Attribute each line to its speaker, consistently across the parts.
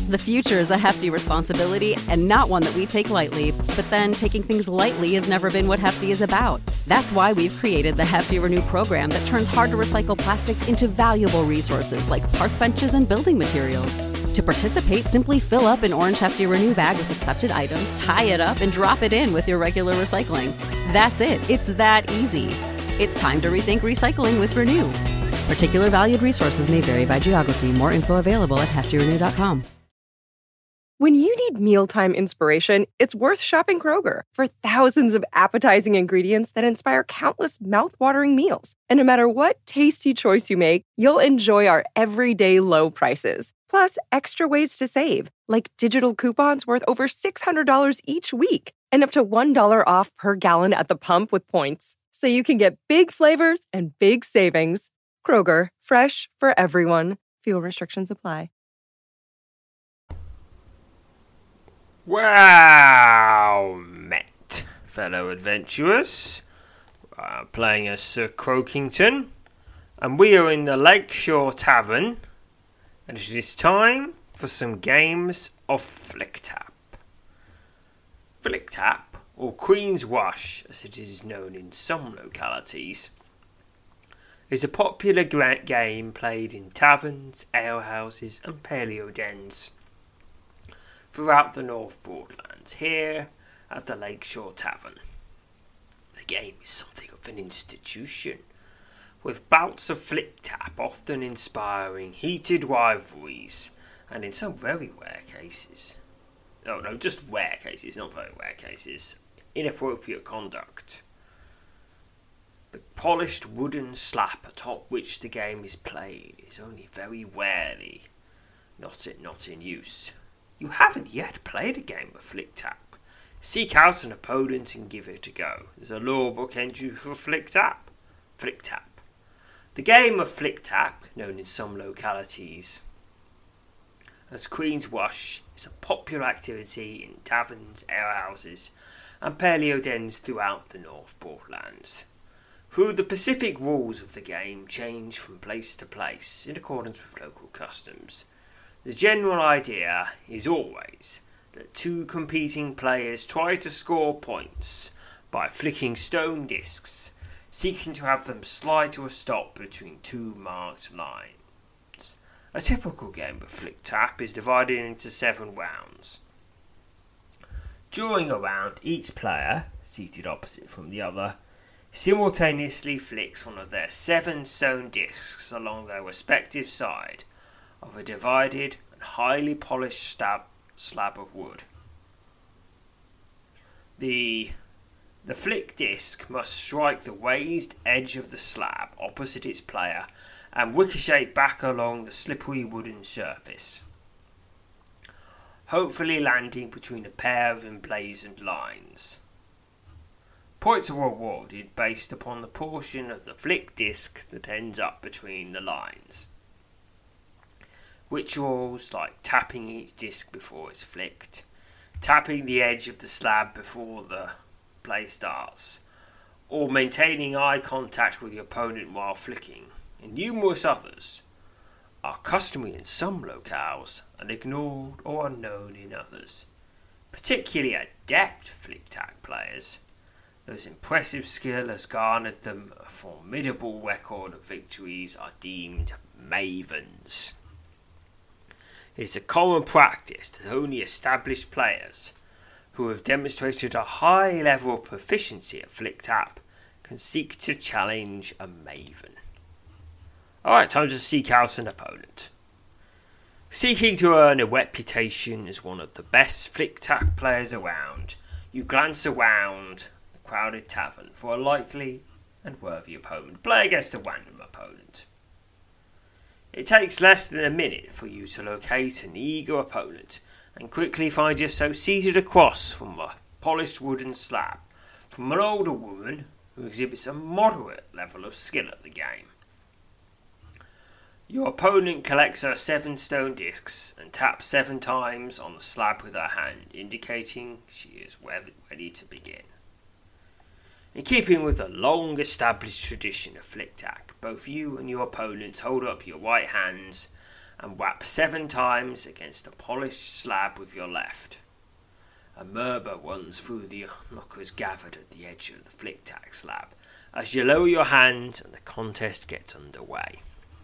Speaker 1: The future is a hefty responsibility and not one that we take lightly, but then taking things lightly has never been what Hefty is about. That's why we've created the Hefty Renew program that turns hard-to-recycle plastics into valuable resources like park benches and building materials. To participate, simply fill up an orange Hefty Renew bag with accepted items, tie it up, and drop it in with your regular recycling. That's it. It's that easy. It's time to rethink recycling with Renew. Particular valued resources may vary by geography. More info available at heftyrenew.com.
Speaker 2: When you need mealtime inspiration, it's worth shopping Kroger for thousands of appetizing ingredients that inspire countless mouth-watering meals. And no matter what tasty choice you make, you'll enjoy our everyday low prices. Plus, extra ways to save, like digital coupons worth over $600 each week and up to $1 off per gallon at the pump with points. So you can get big flavors and big savings. Kroger, fresh for everyone. Fuel restrictions apply.
Speaker 3: Wow, met, fellow adventurers. Playing as Sir Croakington, and we are in the Lakeshore Tavern, and it is time for some games of Flick-Tap. Flick-Tap, or Queen's Wash, as it is known in some localities, is a popular game played in taverns, alehouses, and paleo dens throughout the North Broadlands, here at the Lakeshore Tavern. The game is something of an institution, with bouts of flick-tap often inspiring heated rivalries, and in some very rare cases, just rare cases, not very rare cases, inappropriate conduct. The polished wooden slab atop which the game is played is only very rarely not in use. You haven't yet played a game of Flick-Tap? Seek out an opponent and give it a go. There's a law book entry for Flick-Tap. Flick-Tap. The game of Flick-Tap, known in some localities as Queen's Wash, is a popular activity in taverns, alehouses, and paleo dens throughout the North Broadlands. Though the specific rules of the game change from place to place in accordance with local customs, the general idea is always that two competing players try to score points by flicking stone discs, seeking to have them slide to a stop between two marked lines. A typical game of Flick-Tap is divided into 7 rounds. During a round, each player, seated opposite from the other, simultaneously flicks one of their 7 stone discs along their respective side of a divided and highly polished slab of wood. The flick disc must strike the raised edge of the slab opposite its player and ricochet back along the slippery wooden surface, hopefully landing between a pair of emblazoned lines. Points are awarded based upon the portion of the flick disc that ends up between the lines. Rituals like tapping each disc before it's flicked, tapping the edge of the slab before the play starts, or maintaining eye contact with your opponent while flicking, and numerous others, are customary in some locales and ignored or unknown in others. Particularly adept flick-tap players, whose impressive skill has garnered them a formidable record of victories, are deemed mavens. It is a common practice that only established players who have demonstrated a high level of proficiency at Flick-Tap can seek to challenge a maven. Alright, time to seek out an opponent. Seeking to earn a reputation as one of the best Flick-Tap players around, you glance around the crowded tavern for a likely and worthy opponent. Play against a random opponent. It takes less than a minute for you to locate an eager opponent and quickly find yourself seated across from a polished wooden slab from an older woman who exhibits a moderate level of skill at the game. Your opponent collects her 7 stone discs and taps 7 times on the slab with her hand, indicating she is ready to begin. In keeping with the long-established tradition of Flick-Tap, both you and your opponents hold up your right hands and whap 7 times against a polished slab with your left. A murmur runs through the onlookers gathered at the edge of the flick-tack slab as you lower your hands and the contest gets underway.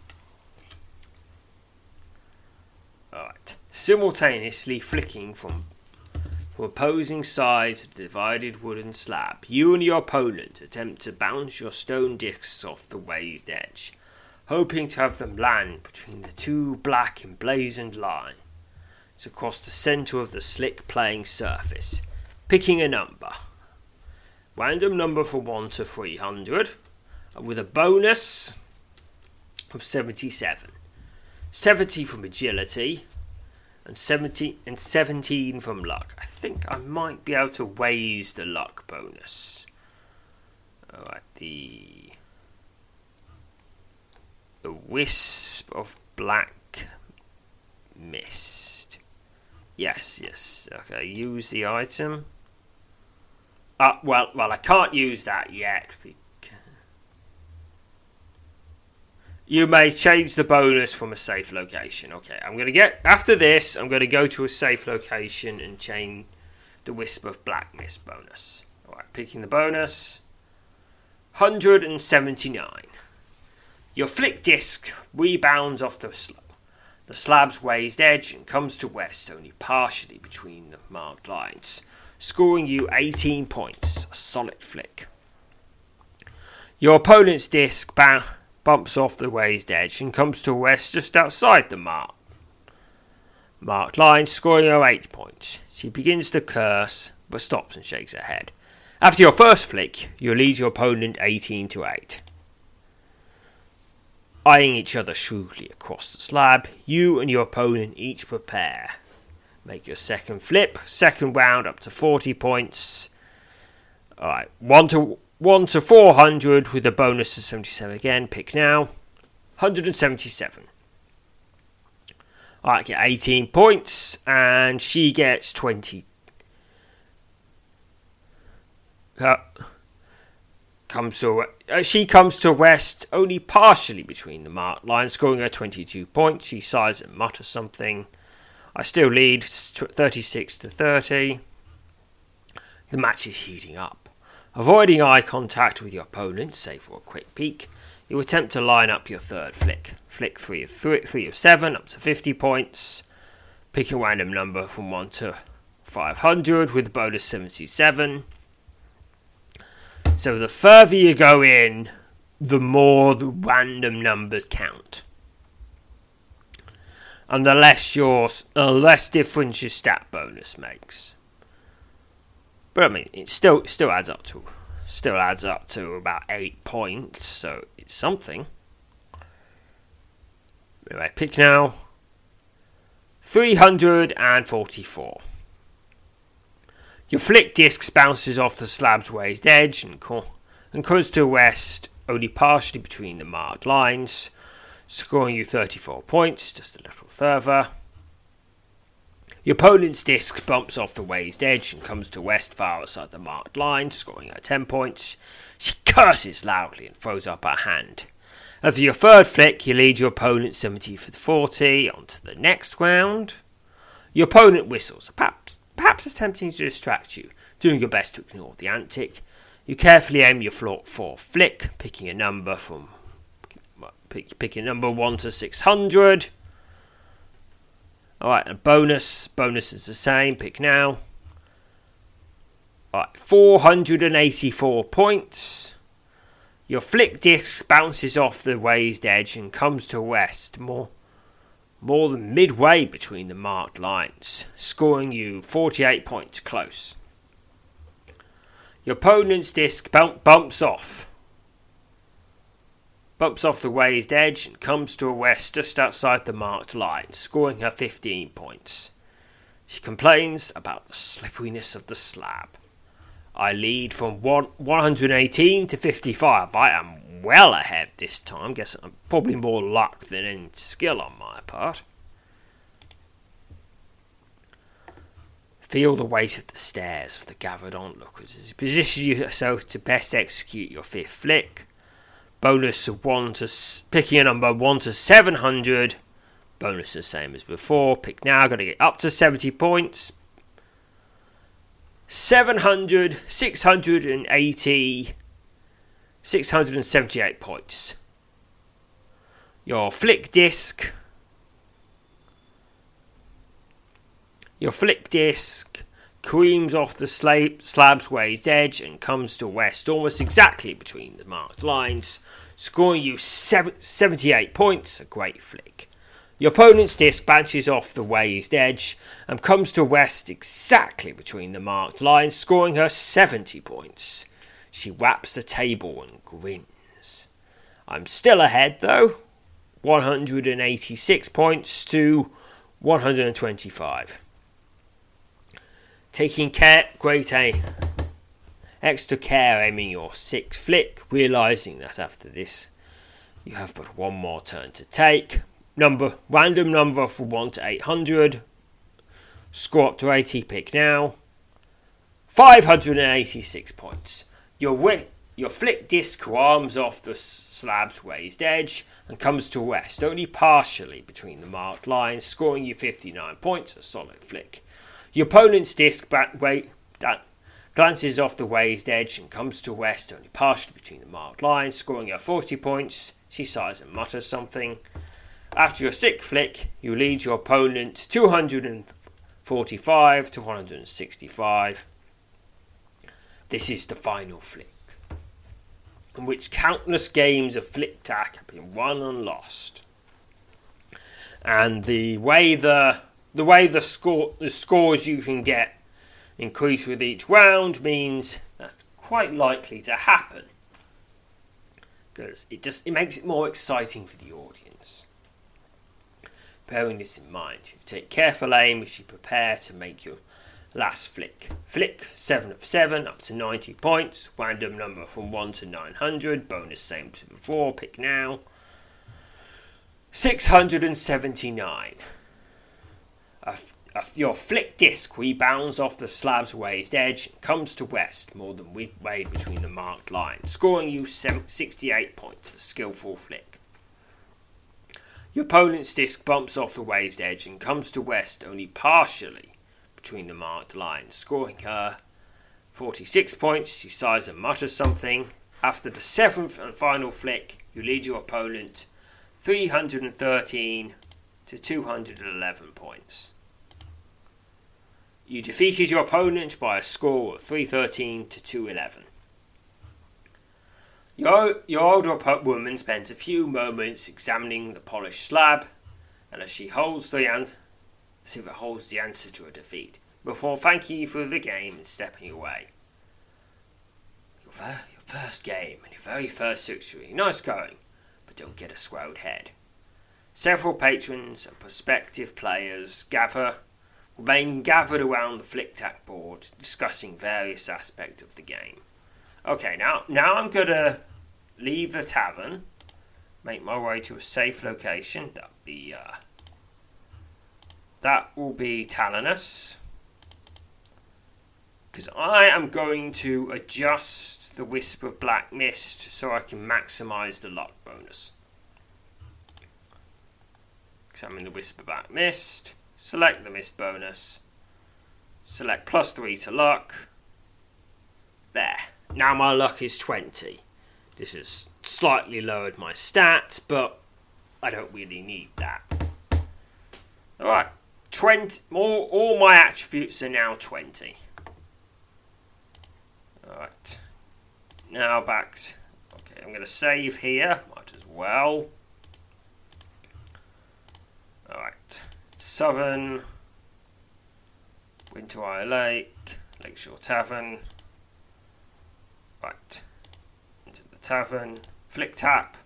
Speaker 3: Alright, simultaneously flicking from opposing sides of the divided wooden slab, you and your opponent attempt to bounce your stone discs off the raised edge, hoping to have them land between the 2 black emblazoned lines across the centre of the slick playing surface, picking a number. Random number from 1 to 300, with a bonus of 77. 70 from agility, and 17 from luck. I think I might be able to raise the luck bonus. Alright, the wisp of black mist. Yes. Okay, use the item. Well, I can't use that yet. You may change the bonus from a safe location. Okay, after this, I'm going to go to a safe location and change the wisp of black mist bonus. Alright, picking the bonus. 179. Your flick disc rebounds off the slab's raised edge and comes to rest only partially between the marked lines, scoring you 18 points, a solid flick. Your opponent's disc bumps off the raised edge and comes to rest just outside the marked line, scoring her 8 points. She begins to curse, but stops and shakes her head. After your first flick, you lead your opponent 18-8. Eyeing each other shrewdly across the slab, you and your opponent each prepare. Make your second flip, second round up to 40 points. Alright, 1 to 400 with a bonus of 77 again. Pick now. 177. Alright, get 18 points, and she gets 20. She comes to rest only partially between the marked lines, scoring her 22 points. She sighs and mutters something. I still lead 36-30. The match is heating up. Avoiding eye contact with your opponent, save for a quick peek, you attempt to line up your third flick. Flick 3 of 7, up to 50 points. Pick a random number from 1 to 500 with bonus 77. So the further you go in, the more the random numbers count. And the less difference your stat bonus makes. But I mean, it still adds up to about 8 points, so it's something. Anyway, pick now. 344. Your flick disc bounces off the slab's raised edge and comes to rest only partially between the marked lines, scoring you 34 points, just a little further. Your opponent's disc bumps off the raised edge and comes to rest far outside the marked line, scoring her 10 points. She curses loudly and throws up her hand. After your third flick, you lead your opponent 70-40 onto the next round. Your opponent whistles, perhaps attempting to distract you, doing your best to ignore the antic. You carefully aim your fourth flick, picking a number 1 to 600. Alright, and bonus is the same, pick now. Alright, 484 points. Your flick disc bounces off the raised edge and comes to rest more than midway between the marked lines, scoring you 48 points close. Your opponent's disc bumps off the raised edge and comes to a rest just outside the marked line, scoring her 15 points. She complains about the slipperiness of the slab. I lead from 118 to 55. I am well ahead this time. Guess I'm probably more luck than any skill on my part. Feel the weight of the stairs for the gathered onlookers as you position yourself to best execute your fifth flick. Bonus of picking a number 1 to 700 Bonus the same as before. Pick now. Got to get up to 70 points. 700, 680, 678 points. Your flick disc. Creams off the slab's raised edge and comes to rest almost exactly between the marked lines, scoring you 78 points. A great flick. Your opponent's disc bounces off the raised edge and comes to rest exactly between the marked lines, scoring her 70 points. She wraps the table and grins. I'm still ahead though, 186 points to 125. Taking extra care aiming your sixth flick, realising that after this you have but one more turn to take. Random number from 1 to 800. Score up to 80, pick now. 586 points. Your flick disc arms off the slab's raised edge and comes to rest only partially between the marked lines, scoring you 59 points. A solid flick. Your opponent's disc glances off the raised edge and comes to rest only partially between the marked lines, scoring her 40 points. She sighs and mutters something. After your sixth flick, you lead your opponent 245 to 165. This is the final flick, in which countless games of flick-tack have been won and lost. And the way the scores you can get increase with each round means that's quite likely to happen, because it makes it more exciting for the audience. Bearing this in mind, you take careful aim as you prepare to make your last flick. Flick 7 of 7 up to 90 points. Random number from 1 to 900. Bonus same as before. Pick now. 679. Your flick disc rebounds off the slab's raised edge and comes to rest more than midway between the marked lines, scoring you 68 points. A skillful flick. Your opponent's disc bumps off the raised edge and comes to rest only partially between the marked lines, scoring her 46 points. She sighs and mutters something. After the seventh and final flick, you lead your opponent 313 to 211 points. You defeated your opponent by a score of 313 to 211. Your older woman spends a few moments examining the polished slab, and as if it holds the answer to a defeat, before thanking you for the game and stepping away. Your first game and your very first victory. Nice going, but don't get a swelled head. Several patrons and prospective players remain gathered around the flick-tack board, discussing various aspects of the game. Okay, now I'm going to leave the tavern, make my way to a safe location. That will be Talanus, because I am going to adjust the Wisp of Black Mist so I can maximise the luck bonus. Examine the Wisp of Black Mist, select the Mist bonus, select +3 to luck. There. Now my luck is 20. This has slightly lowered my stats, but I don't really need that. Alright, 20. All my attributes are now 20. Alright. Now back. Okay, I'm going to save here. Might as well. Alright. Southern. Winterire Lake. Lakeshore Tavern. Right. Into the tavern. Flick tap.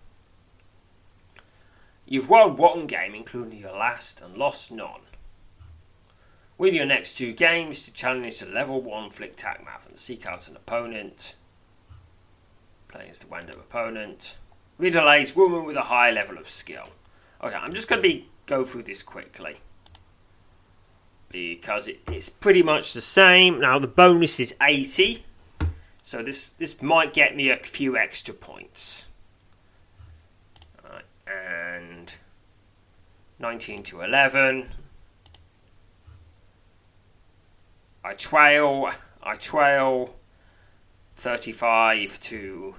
Speaker 3: You've won one game, including your last, and lost none. Win your next two games to challenge the level 1 flick tap map and seek out an opponent. Play against a random opponent. Middle-aged woman with a high level of skill. Okay, I'm just going to go through this quickly, because it's pretty much the same. Now the bonus is 80, so this might get me a few extra points. Right, and 19 to 11. I trail 35 to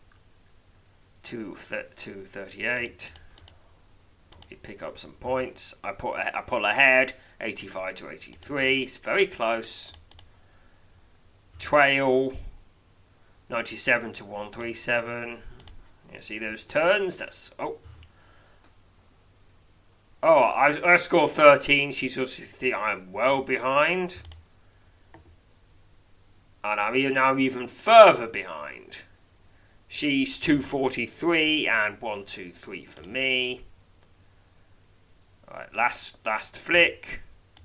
Speaker 3: 38. You pick up some points. I pull ahead 85 to 83. It's very close. Trail 97 to 137. You see those turns? That's I scored 13. She's also I'm well behind. And I'm now even further behind. She's 243 and 123 for me. Alright, last flick.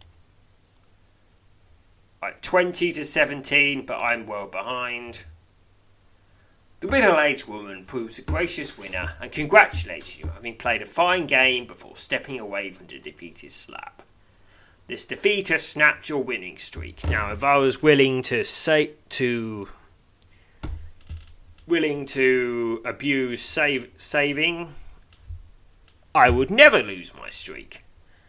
Speaker 3: Right, 20 to 17, but I'm well behind. The middle-aged woman proves a gracious winner and congratulates you, having played a fine game before stepping away from the defeated slab. This defeat has snapped your winning streak. Now, if I was willing to abuse saving, I would never lose my streak.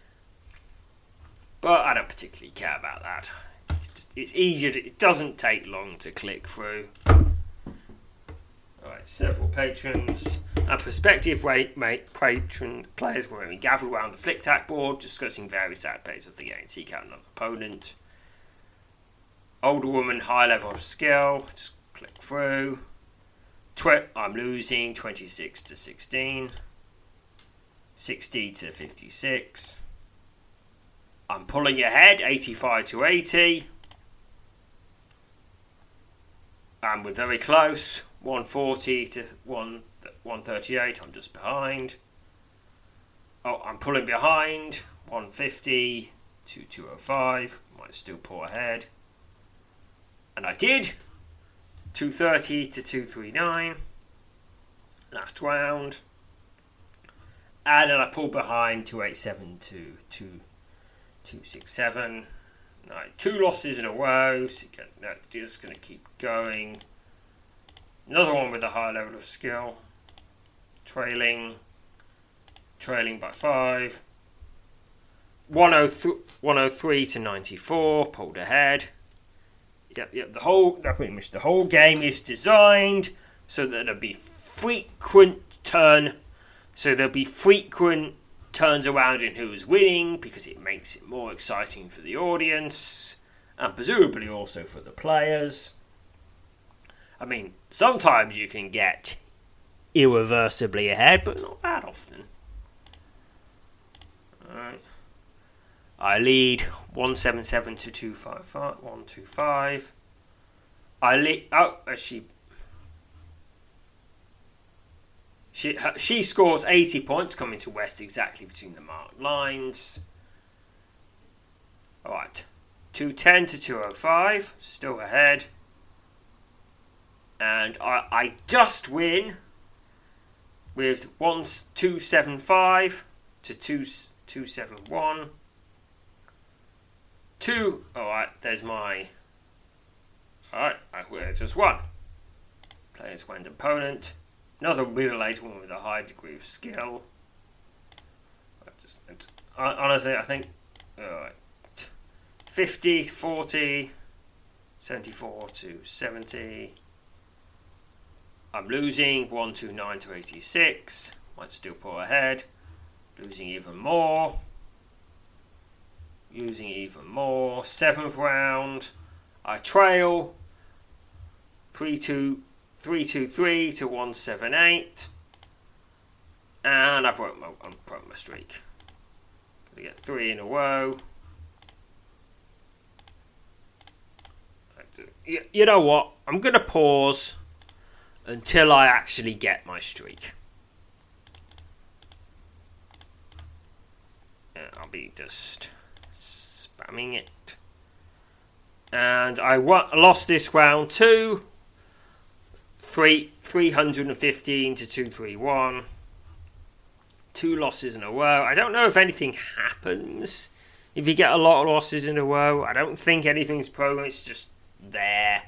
Speaker 3: But I don't particularly care about that. It's easier. It doesn't take long to click through. Alright, several patrons and prospective patron players were gathered around the flick tack board, discussing various aspects of the game. Seek out another opponent. Older woman, high level of skill. Just click through. I'm losing 26 to 16. 60 to 56. I'm pulling ahead 85 to 80. And we're very close. 140 to 138. I'm just behind. I'm pulling behind. 150 to 205. Might still pull ahead. And I did. 230 to 239. Last round. And then I pull behind 287 to 267. Right, 2 losses in a row. So just going to keep going. Another one with a high level of skill. Trailing by 5. 103 to 94. Pulled ahead. Yep. Pretty much the whole game is designed so that there'll be frequent turns around in who's winning, because it makes it more exciting for the audience and presumably also for the players. I mean, sometimes you can get irreversibly ahead, but not that often. Alright. I lead 177 to 125. She scores 80 points, coming to West exactly between the marked lines. Alright. 210 to 205, still ahead. And I just win with 275 to 271. Alright, there's my... Alright, I just won. Players went opponent. Another middle-aged woman with a high degree of skill. Honestly, I think... Alright. 50 to 40. 74 to 70. I'm losing 129 to 86. Might still pull ahead. Losing even more. 7th round. I trail 323 to 178. And I broke my streak. Gonna get 3 in a row. You know what? I'm gonna pause until I actually get my streak. I'll be just spamming it. And I lost this round too. 315 to 231. 2 losses in a row. I don't know if anything happens if you get a lot of losses in a row. I don't think anything's programmed. It's just there.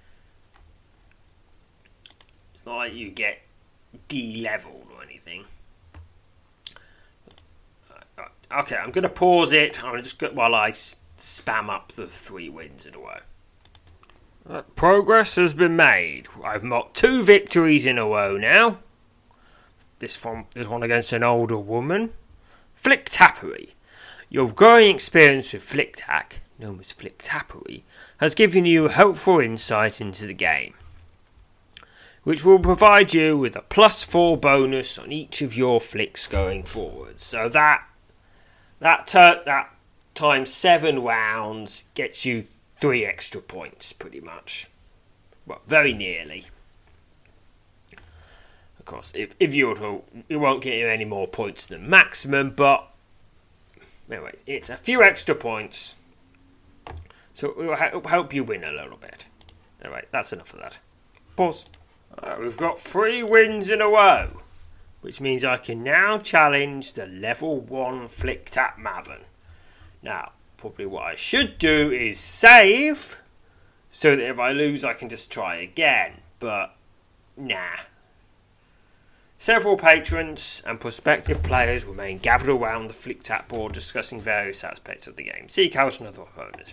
Speaker 3: It's not like you get de-leveled or anything. Okay, I'm going to pause it. I'm just while I spam up the 3 wins in a row. Progress has been made. I've marked 2 victories in a row now. This one against an older woman. Flick-tappery. Your growing experience with Flick-tack, known as Flick-tappery, has given you a helpful insight into the game, which will provide you with a +4 bonus on each of your flicks going forward. So that times 7 rounds gets you 3 extra points, pretty much. Well, very nearly. Of course, if you were to, it won't get you any more points than maximum, but anyway, it's a few extra points, so it will help you win a little bit. Anyway, that's enough of that. Pause. We've got 3 wins in a row, which means I can now challenge the level 1 Flick-tap Mavin. Now, probably what I should do is save, so that if I lose I can just try again, but nah. Several patrons and prospective players remain gathered around the Flick-tap board discussing various aspects of the game. Seek out another opponent.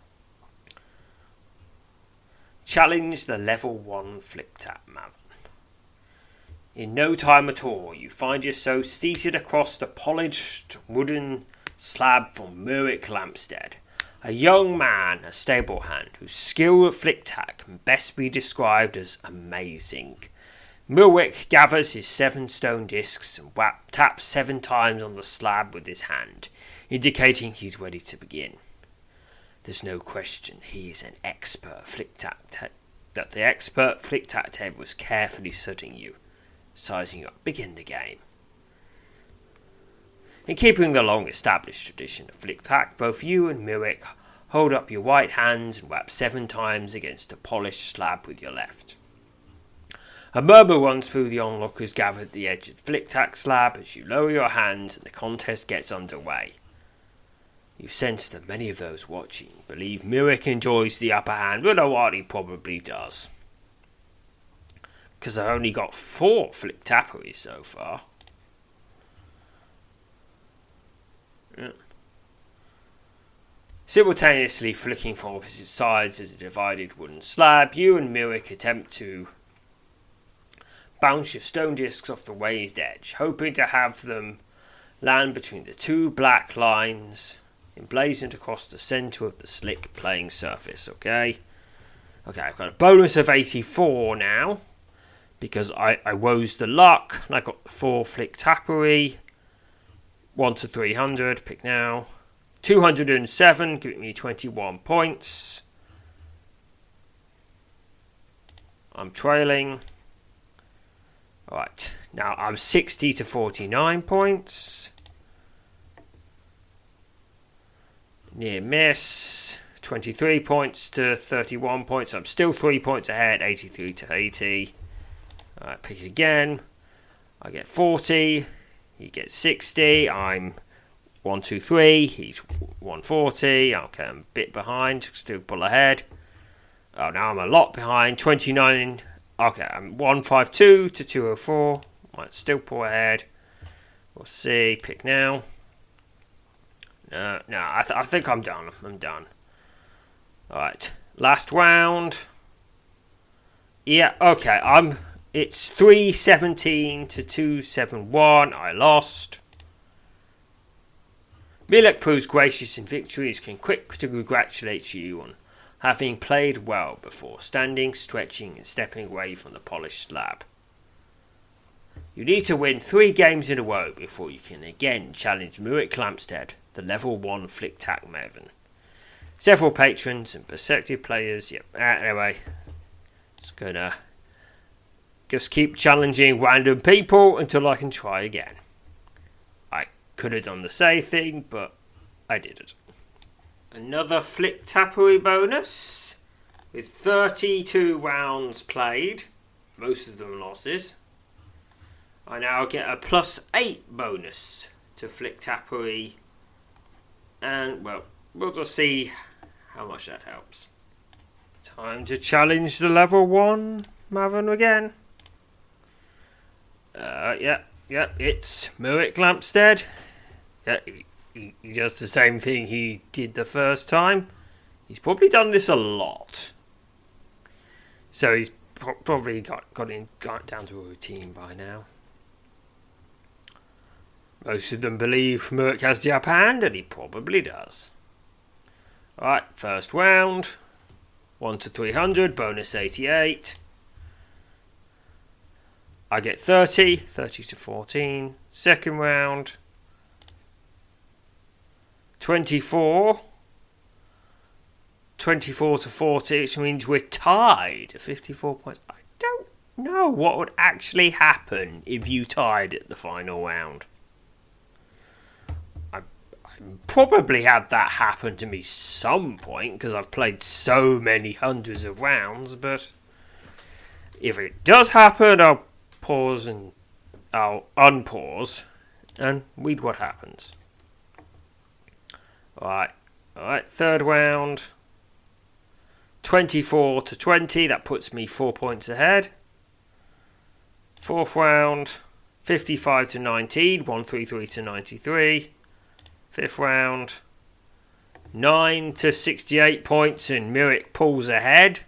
Speaker 3: Challenge the level 1 Flick-tap Mavin. In no time at all, you find yourself seated across the polished wooden slab from Murik Lampstead, a young man, a stable hand, whose skill at Flick-tack can best be described as amazing. Murik gathers his 7 stone discs and taps 7 times on the slab with his hand, indicating he's ready to begin. There's no question he is an expert Flick-tack that the expert Flick-tack table was carefully studying you, sizing you up. Begin the game. In keeping the long-established tradition of Flick-tack, both you and Murik hold up your right hands and rap 7 times against a polished slab with your left. A murmur runs through the onlookers gathered at the edge of the Flick-tack slab as you lower your hands and the contest gets underway. You sense that many of those watching believe Murik enjoys the upper hand, but what he probably does. Because I've only got 4 Flick-tapperies so far. Yeah. Simultaneously flicking from opposite sides of the divided wooden slab, you and Murik attempt to bounce your stone discs off the raised edge, hoping to have them land between the 2 black lines emblazoned across the centre of the slick playing surface. Okay, I've got a bonus of 84 now, because I rose the luck, and I got the 4 Flick-tappery, 1 to 300, pick now, 207, giving me 21 points. I'm trailing. Alright, now I'm 60 to 49 points. Near miss, 23 points to 31 points. I'm still 3 points ahead, 83 to 80. Alright, pick again. I get 40. He gets 60. I'm 123. He's 140. Okay, I'm a bit behind. Still pull ahead. Oh, now I'm a lot behind. 29. Okay, I'm 152 to 204. Might still pull ahead. We'll see. Pick now. No, I think I'm done. I'm done. Alright, last round. Yeah, okay, it's 317 to 271. I lost. Milek proves gracious in victories, can quick to congratulate you on having played well before standing, stretching and stepping away from the polished slab. You need to win 3 games in a row before you can again challenge Murik Lampstead, the level 1 Flick-tack Mavin. Several patrons and prospective players. Anyway, just gonna keep challenging random people until I can try again. I could have done the same thing, but I didn't. Another Flick-tappery bonus with 32 rounds played, most of them losses. I now get a +8 bonus to Flick-tappery, and well, we'll just see how much that helps. Time to challenge the level 1 Mavin again. It's Murik Lampstead. Yeah, he does the same thing he did the first time. He's probably done this a lot. So he's probably got it down to a routine by now. Most of them believe Merrick has the upper hand, and he probably does. Alright, first round. 1 to 300, bonus 88. I get 30 to 14. Second round. 24 to 40, which means we're tied at 54 points. I don't know what would actually happen if you tied at the final round. I probably had that happen to me some point because I've played so many hundreds of rounds, but if it does happen, I'll pause and I'll unpause and read what happens. Alright, third round. 24 to 20, that puts me 4 points ahead. Fourth round, 55 to 19, 133 to 93. Fifth round, 9 to 68 points, and Merrick pulls ahead.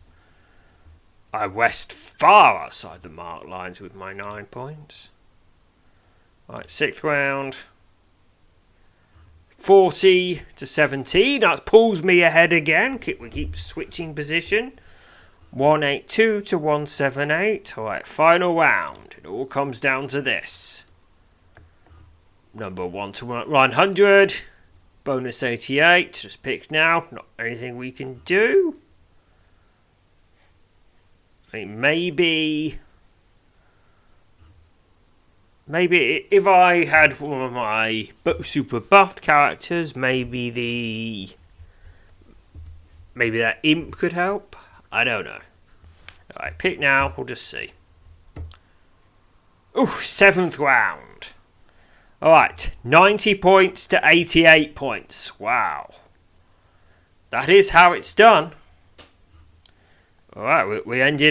Speaker 3: I rest far outside the mark lines with my 9 points. Right, sixth round, 40 to 17. That pulls me ahead again. We keep switching position. 182 to 178. Alright, final round. It all comes down to this. Number 1 to 100. Bonus 88. Just pick now. Not anything we can do. I mean, maybe if I had one of my super buffed characters, maybe that imp could help. I don't know. Alright, pick now. We'll just see. Ooh, 7th round. Alright, 90 points to 88 points. Wow. That is how it's done. Alright, we ended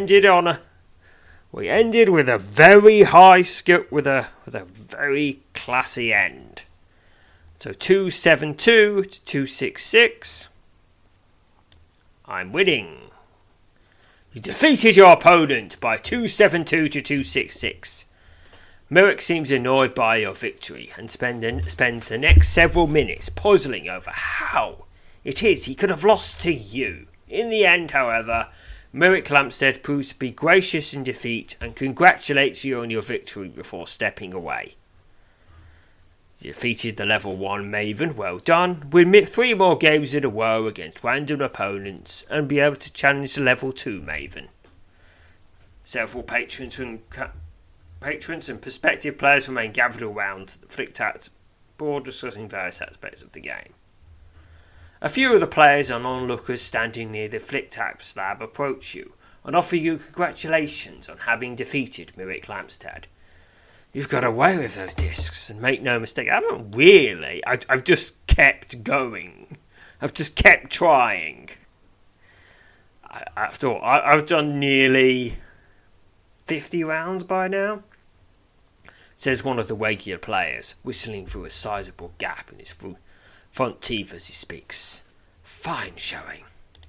Speaker 3: with a very high skill, with a very classy end. So 272 to 266. I'm winning. You defeated your opponent by 272 to 266. Merrick seems annoyed by your victory and spends the next several minutes puzzling over how it is he could have lost to you. In the end, however, Merrick Lampstead proves to be gracious in defeat and congratulates you on your victory before stepping away. You defeated the level 1 Maven, well done. Win 3 more games in a row against random opponents and be able to challenge the level 2 Maven. Several patrons and prospective players remain gathered around the Flicktaps board discussing various aspects of the game. A few of the players and onlookers standing near the Flicktaps slab approach you and offer you congratulations on having defeated Merrick Lampstead. You've got away with those discs, and make no mistake, I haven't really. I've just kept going. I've just kept trying. After all, I've done nearly 50 rounds by now, says one of the regular players, whistling through a sizable gap in his front teeth as he speaks. Fine showing.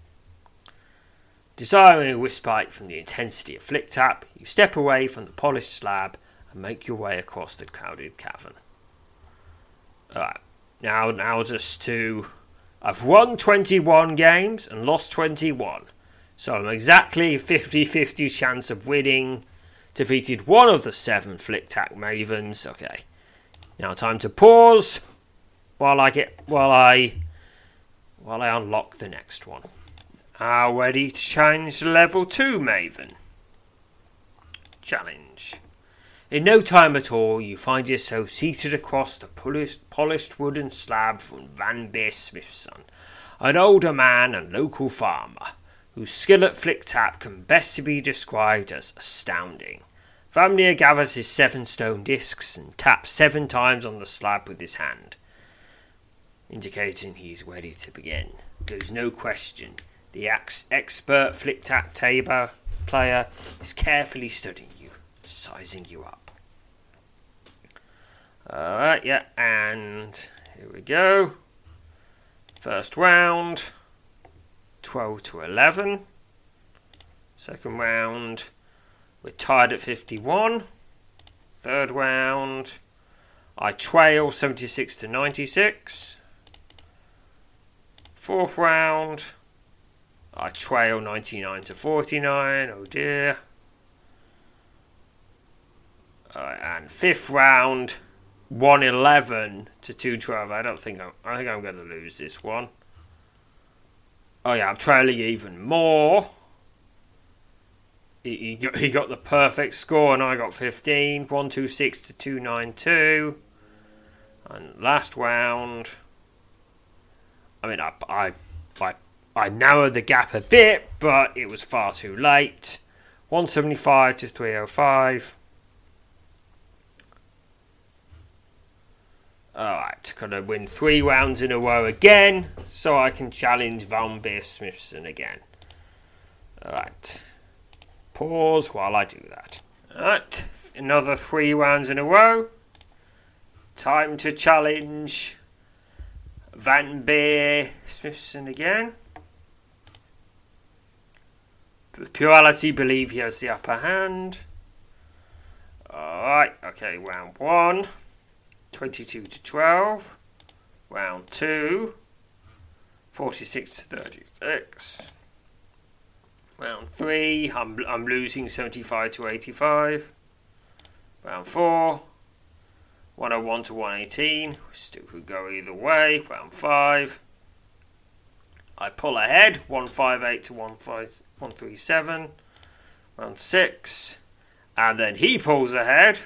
Speaker 3: Desiring a respite from the intensity of Flicktap, you step away from the polished slab and make your way across the crowded cavern. Alright, now just to... I've won 21 games and lost 21. So I'm exactly 50-50 chance of winning. Defeated one of the 7 Flicktap Mavens. Okay, now time to pause while I unlock the next one. Ready to challenge the level 2 Maven. Challenge. In no time at all, you find yourself seated across the polished wooden slab from Van Beer Smith's son, an older man and local farmer, whose skill at Flicktap can best be described as astounding. Van gathers his 7 stone discs and taps 7 times on the slab with his hand, indicating he's ready to begin. There's no question. The expert Flicktap player is carefully studying you, sizing you up. Alright, yeah, and here we go. First round, 12 to 11. Second round, we're tied at 51. Third round, I trail 76 to 96. Fourth round, I trail 99 to 49. Oh dear. And fifth round, 111 to 212. I think I'm going to lose this one. Oh yeah, I'm trailing even more. He got the perfect score and I got 15. 126 to 292. And last round, I mean, I narrowed the gap a bit, but it was far too late. 175 to 305. Alright, gotta win 3 rounds in a row again, so I can challenge Van Beer Smithson again. Alright, pause while I do that. Alright, another 3 rounds in a row. Time to challenge Van Beer Smithson again. Plurality believe he has the upper hand. Alright, okay, round 1. 22 to 12. Round 2. 46 to 36. Round 3. I'm losing 75 to 85. Round 4. 101 to 118. Still could go either way. Round 5. I pull ahead. 158 to 137. Round 6. And then he pulls ahead.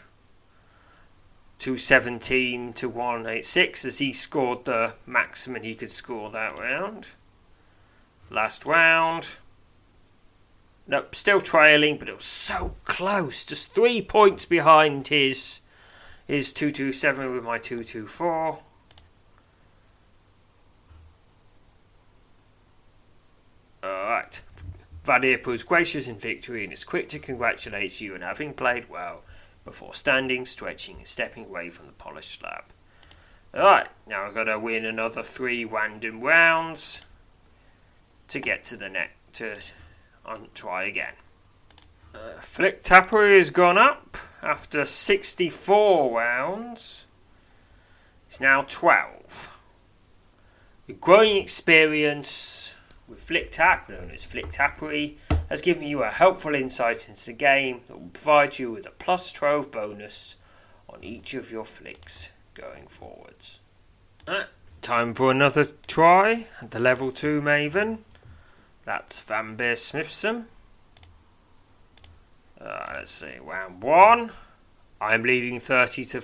Speaker 3: 217 to 186 as he scored the maximum he could score that round. Last round. Nope, still trailing, but it was so close. Just 3 points behind his 227 with my 224. Alright. Vadir proves gracious in victory and is quick to congratulate you on having played well before standing, stretching and stepping away from the polished slab. Alright, now I've got to win another 3 random rounds to get to the net to try again. Flick Tappery has gone up after 64 rounds. It's now 12. With growing experience with Flick Tap, known as Flick Tappery, has given you a helpful insight into the game that will provide you with a plus 12 bonus on each of your flicks going forwards. Time for another try at the level 2 Maven. That's Van Beer Smithson. Let's see, round 1. I'm leading 30 to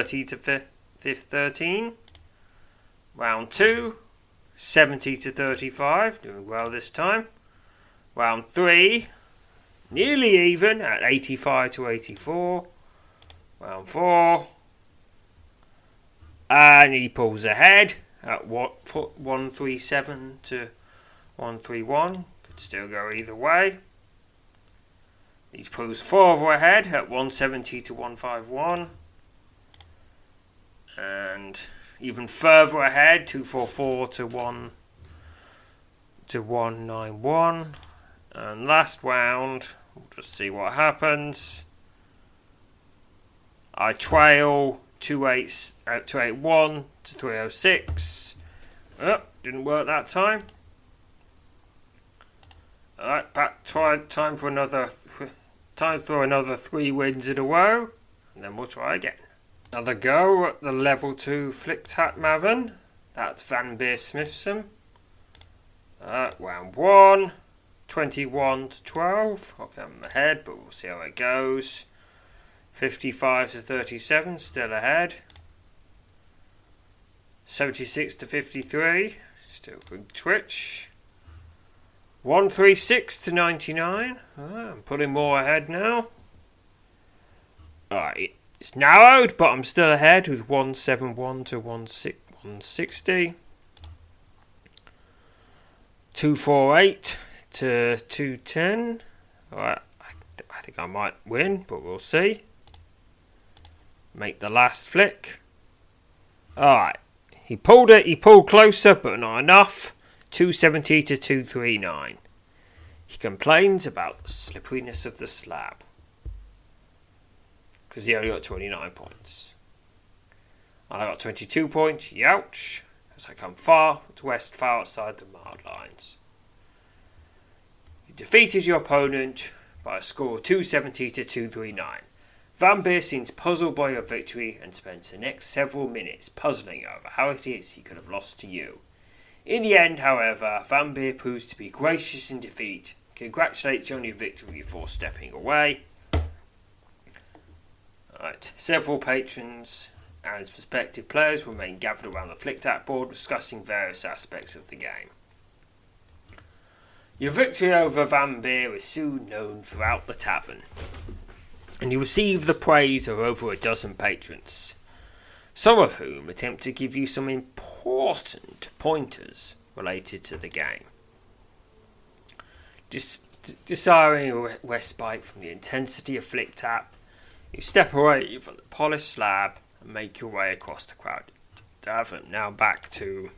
Speaker 3: 13. Round 2, 70 to 35, doing well this time. Round 3, nearly even at 85 to 84. Round 4, and he pulls ahead at 137 to 131. Could still go either way. He pulls further ahead at 170 to 151. And even further ahead, 244 to 191. And last round, we'll just see what happens. I trail 281 to 306. Oh, didn't work that time. Alright, time for another 3 wins in a row, and then we'll try again. Another go at the level 2 Flick Tap Maven. That's Van Beer Smithson. Round 1, 21 to 12. Okay, I'm ahead, but we'll see how it goes. 55 to 37, still ahead. 76 to 53, still good twitch. 136 to 99. I'm putting more ahead now. Alright, it's narrowed, but I'm still ahead with 171 to 160. 248 to 210. Alright, I think I might win, but we'll see. make the last flick. Alright, he pulled closer, but not enough. 270 to 239. He complains about the slipperiness of the slab, because he only got 29 points. I got 22 points, youch, as I come far to west, far outside the marked lines. You defeated your opponent by a score of 270 to 239. Van Beer seems puzzled by your victory and spends the next several minutes puzzling over how it is he could have lost to you. In the end, however, Van Beer proves to be gracious in defeat, congratulates you on your victory before stepping away. Right. Several patrons and prospective players remain gathered around the Flick-Tack board discussing various aspects of the game. Your victory over Van Beer is soon known throughout the tavern, and you receive the praise of over a dozen patrons, some of whom attempt to give you some important pointers related to the game. Desiring a respite from the intensity of Flick-Tack, you step away from the polished slab and make your way across the crowded tavern. Now back to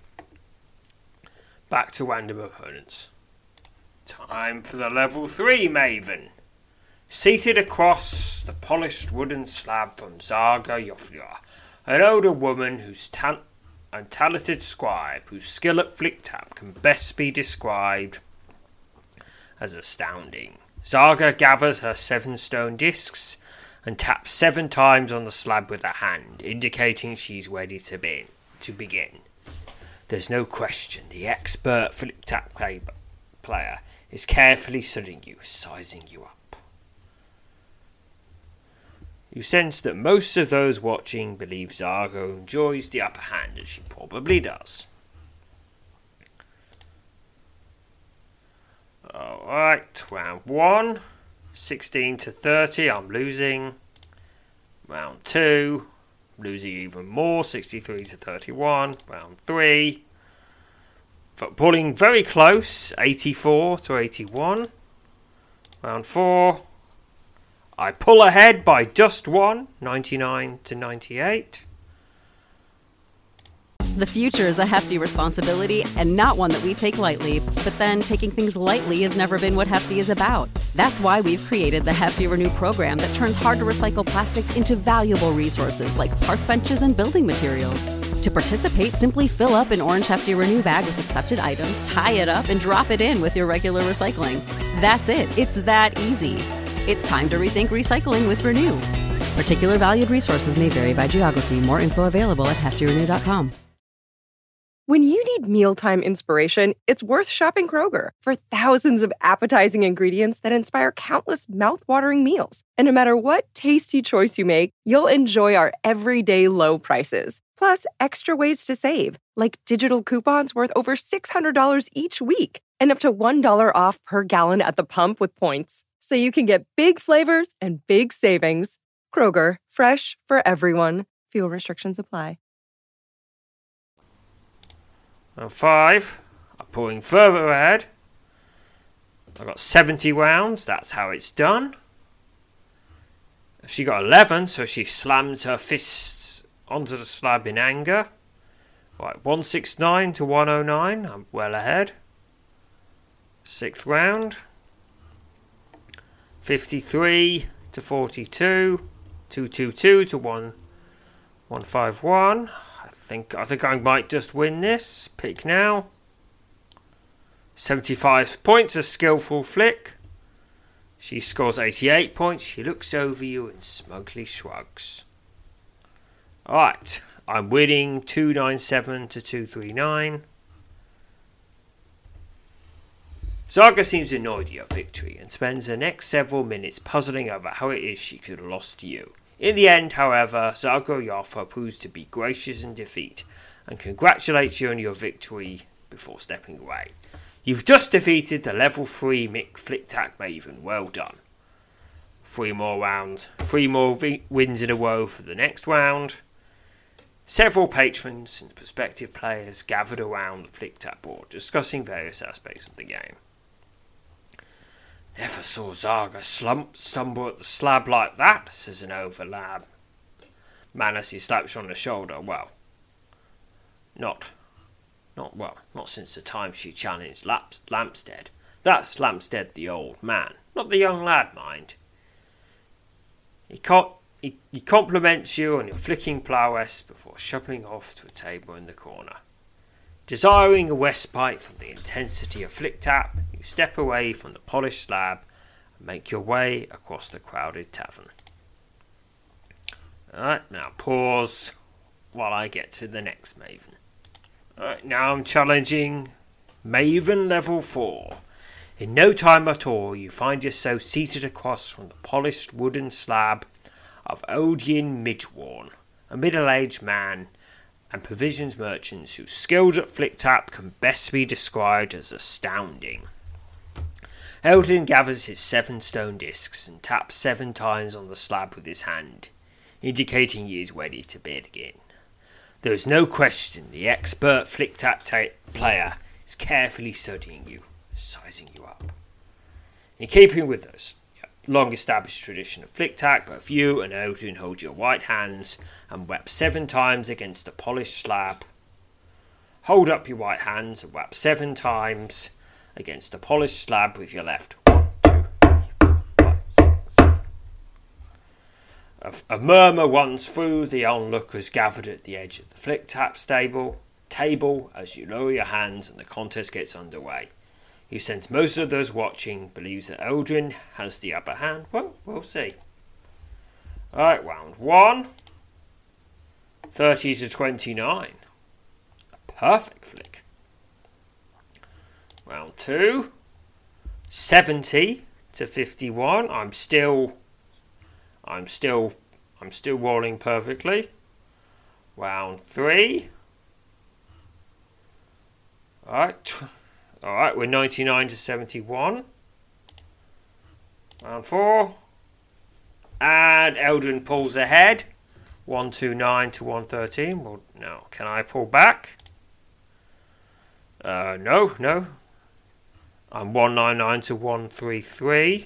Speaker 3: random opponents. Time for the level 3 Maven. Seated across the polished wooden slab from Zarga Yoflia, an older woman whose talented scribe, whose skill at Flick-Tack can best be described as astounding. Zarga gathers her 7 stone discs and taps 7 times on the slab with her hand, indicating she's ready to begin. There's no question the expert Flick-Tack player is carefully studying you, sizing you up. You sense that most of those watching believe Zarga enjoys the upper hand, as she probably does. Alright, round 1, 16 to 30, I'm losing. Round 2, losing even more, 63 to 31. Round 3, pulling very close, 84 to 81. Round 4, I pull ahead by just 1, 99 to 98.
Speaker 1: The future is a hefty responsibility and not one that we take lightly, but then taking things lightly has never been what Hefty is about. That's why we've created the Hefty Renew program that turns hard-to-recycle plastics into valuable resources like park benches and building materials. To participate, simply fill up an orange Hefty Renew bag with accepted items, tie it up, and drop it in with your regular recycling. That's it. It's that easy. It's time to rethink recycling with Renew. Particular valued resources may vary by geography. More info available at heftyrenew.com.
Speaker 2: When you need mealtime inspiration, it's worth shopping Kroger for thousands of appetizing ingredients that inspire countless mouth-watering meals. And no matter what tasty choice you make, you'll enjoy our everyday low prices. Plus, extra ways to save, like digital coupons worth over $600 each week and up to $1 off per gallon at the pump with points. So you can get big flavors and big savings. Kroger, fresh for everyone. Fuel restrictions apply.
Speaker 3: And 5, I'm pulling further ahead. I've got 70 rounds, that's how it's done. She got 11, so she slams her fists onto the slab in anger. Right, 169 to 109, I'm well ahead. 6th round. 53 to 42, 222 to 151. I think I might just win this. Pick now. 75 points, a skillful flick. She scores 88 points. She looks over you and smugly shrugs. Alright, I'm winning 297 to 239. Zarga seems annoyed at your victory and spends the next several minutes puzzling over how it is she could have lost to you. In the end, however, Zarga Yoflia proves to be gracious in defeat and congratulates you on your victory before stepping away. You've just defeated the level 3 Mick Flick-Tack Maven. Well done. 3 more rounds, 3 more wins in a row for the next round. Several patrons and prospective players gathered around the Flick-Tack board discussing various aspects of the game. Never saw Zarga stumble at the slab like that, says an overlap. man as he slaps her on the shoulder. Well, not since the time she challenged Lampstead. That's Lampstead the old man, not the young lad, mind. He compliments you on your flicking prowess before shuffling off to a table in the corner. Desiring a respite from the intensity of flick tap, you step away from the polished slab and make your way across the crowded tavern. Alright, now pause while I get to the next Maven. Alright, now I'm challenging Maven level 4. In no time at all, you find yourself seated across from the polished wooden slab of Odian Midgeworn, a middle-aged man and provisions merchants whose skills at flick-tap can best be described as astounding. Eldrin gathers his 7 stone discs and taps 7 times on the slab with his hand, indicating he is ready to begin. There is no question the expert flick-tap player is carefully studying you, sizing you up. In keeping with this long-established tradition of flick-tap, both you and Eldrin hold your right hands and whap 7 times against the polished slab. Hold up your right hands and whap 7 times against the polished slab with your left. 1, 2, 3, 4, 5, 6, 7. A murmur runs through the onlookers gathered at the edge of the flick-tap table as you lower your hands and the contest gets underway. You sense most of those watching believes that Eldrin has the upper hand. Well, we'll see. Alright, round 1. 30 to 29. A perfect flick. Round 2. 70 to 51. I'm still rolling perfectly. Round 3. Alright, we're 99 to 71. Round 4. And Eldrin pulls ahead. 129 to 113. Well, no. Can I pull back? No. I'm 199 to 133.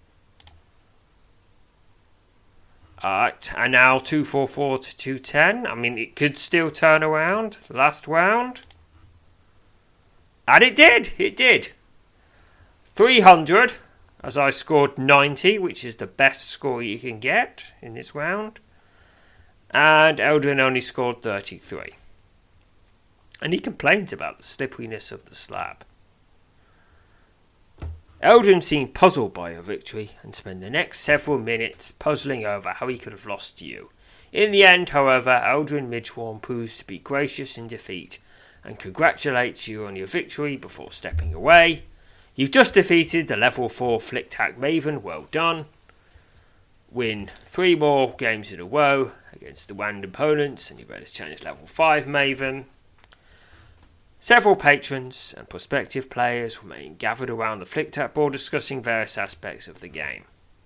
Speaker 3: Alright, and now 244 to 210. I mean, it could still turn around. The last round. And it did. 300, as I scored 90, which is the best score you can get in this round. And Eldrin only scored 33. And he complains about the slipperiness of the slab. Eldrin seemed puzzled by your victory and spent the next several minutes puzzling over how he could have lost to you. In the end, however, Eldrin Midgeworn proves to be gracious in defeat and congratulates you on your victory before stepping away. You've just defeated the level 4 Flick-Tack Maven, well done. Win 3 more games in a row against the random opponents and you're ready to challenge level 5 Maven. Several patrons and prospective players remain gathered around the Flick-Tack board discussing various aspects of the game.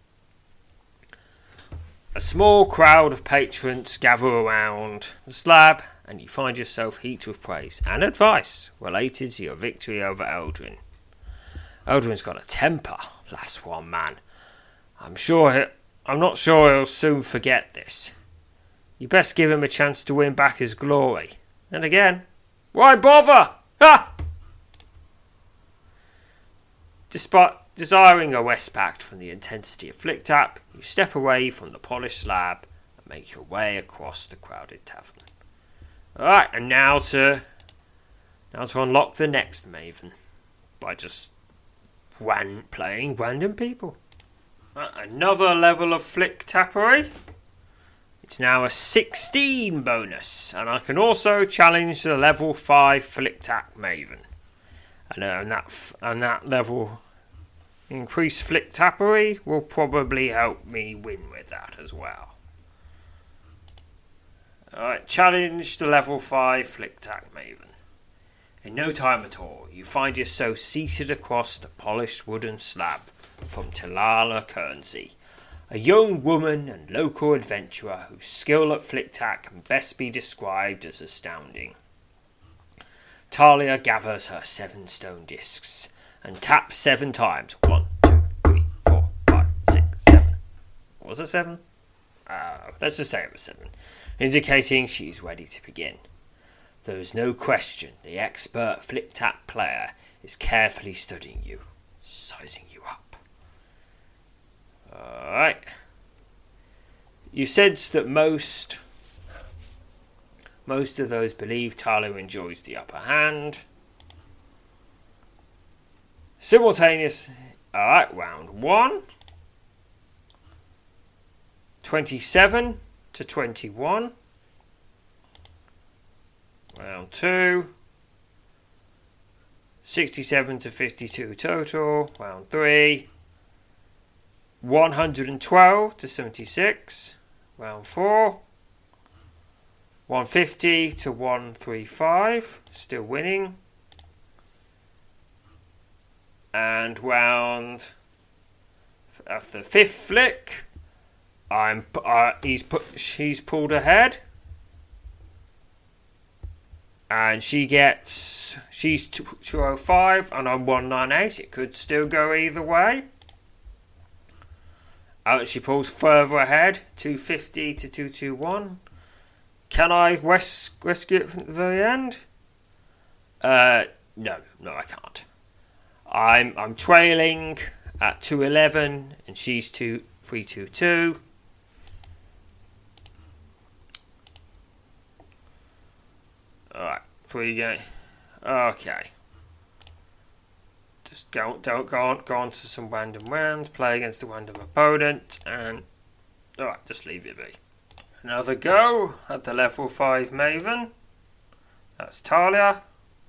Speaker 3: A small crowd of patrons gather around the slab and you find yourself heaped with praise and advice related to your victory over Eldrin. Eldrin's got a temper, last one man. I'm not sure he'll soon forget this. You best give him a chance to win back his glory. And again, why bother? Ha! Despite desiring a respite from the intensity of Flick-Tap, you step away from the polished slab and make your way across the crowded tavern. Alright, and now to unlock the next Maven by just playing random people. Another level of Flick-Tappery. It's now a 16 bonus, and I can also challenge the level 5 Flick-Tack Maven. And that level increased Flick-Tappery will probably help me win with that as well. Alright, challenge the level 5 Flick-Tack Maven. In no time at all, you find yourself seated across the polished wooden slab from Talala Kernsey, a young woman and local adventurer whose skill at Flick-Tack can best be described as astounding. Talia gathers her 7 stone discs and taps 7 times. 1, 2, 3, 4, 5, 6, 7. What was it, 7? Let's just say it was 7. indicating she's ready to begin. There is no question the expert flip-tap player is carefully studying you, sizing you up. Alright. You sense that most of those believe Talia enjoys the upper hand. Simultaneous. Alright, round 1. 27 to 21. Round 2. 67 to 52 total. Round 3. 112 to 76. Round 4. 150 to 135. Still winning. And round after the 5th flick, she's pulled ahead, and she's 205 and I'm 198. It could still go either way. She pulls further ahead, 250 to 221. Can I rescue it from the very end? No, I can't. I'm trailing at 211 and she's 322. Alright, 3 game. Okay. Just go on to some random rounds, play against a random opponent, and alright, just leave it be. Another go at the level 5 Maven. That's Talia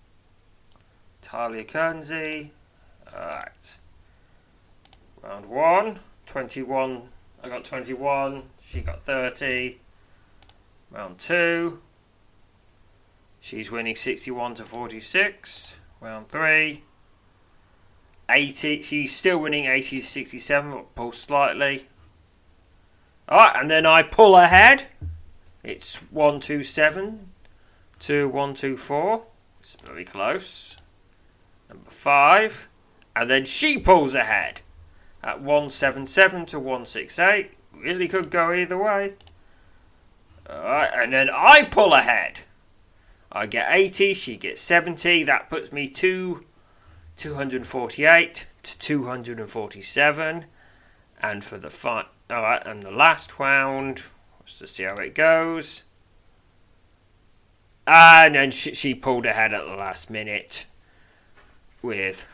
Speaker 3: Kernsey. Alright. Round 1, 21. I got 21. She got 30. Round 2. She's winning 61 to 46. Round 3. 80. She's still winning 80 to 67, but pulls slightly. Alright, and then I pull ahead. It's 127 to 124. It's very close. Number 5. And then she pulls ahead at 177 to 168. Really could go either way. Alright, and then I pull ahead. I get 80, she gets 70. That puts me 248 to 247. And for the alright, and the last round, let's just see how it goes. And then she pulled ahead at the last minute with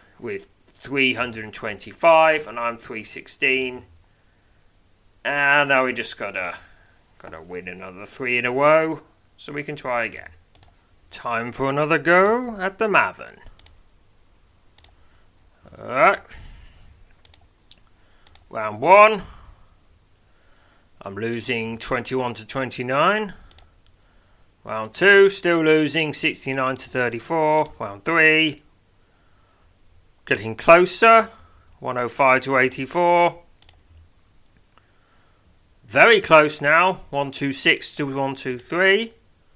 Speaker 3: 325, and I'm 316. And now we just gotta win another 3 in a row, so we can try again. Time for another go at the Maven. Alright. Round 1. I'm losing 21 to 29. Round 2, still losing 69 to 34. Round 3. Getting closer, 105 to 84. Very close now, 126 to 123.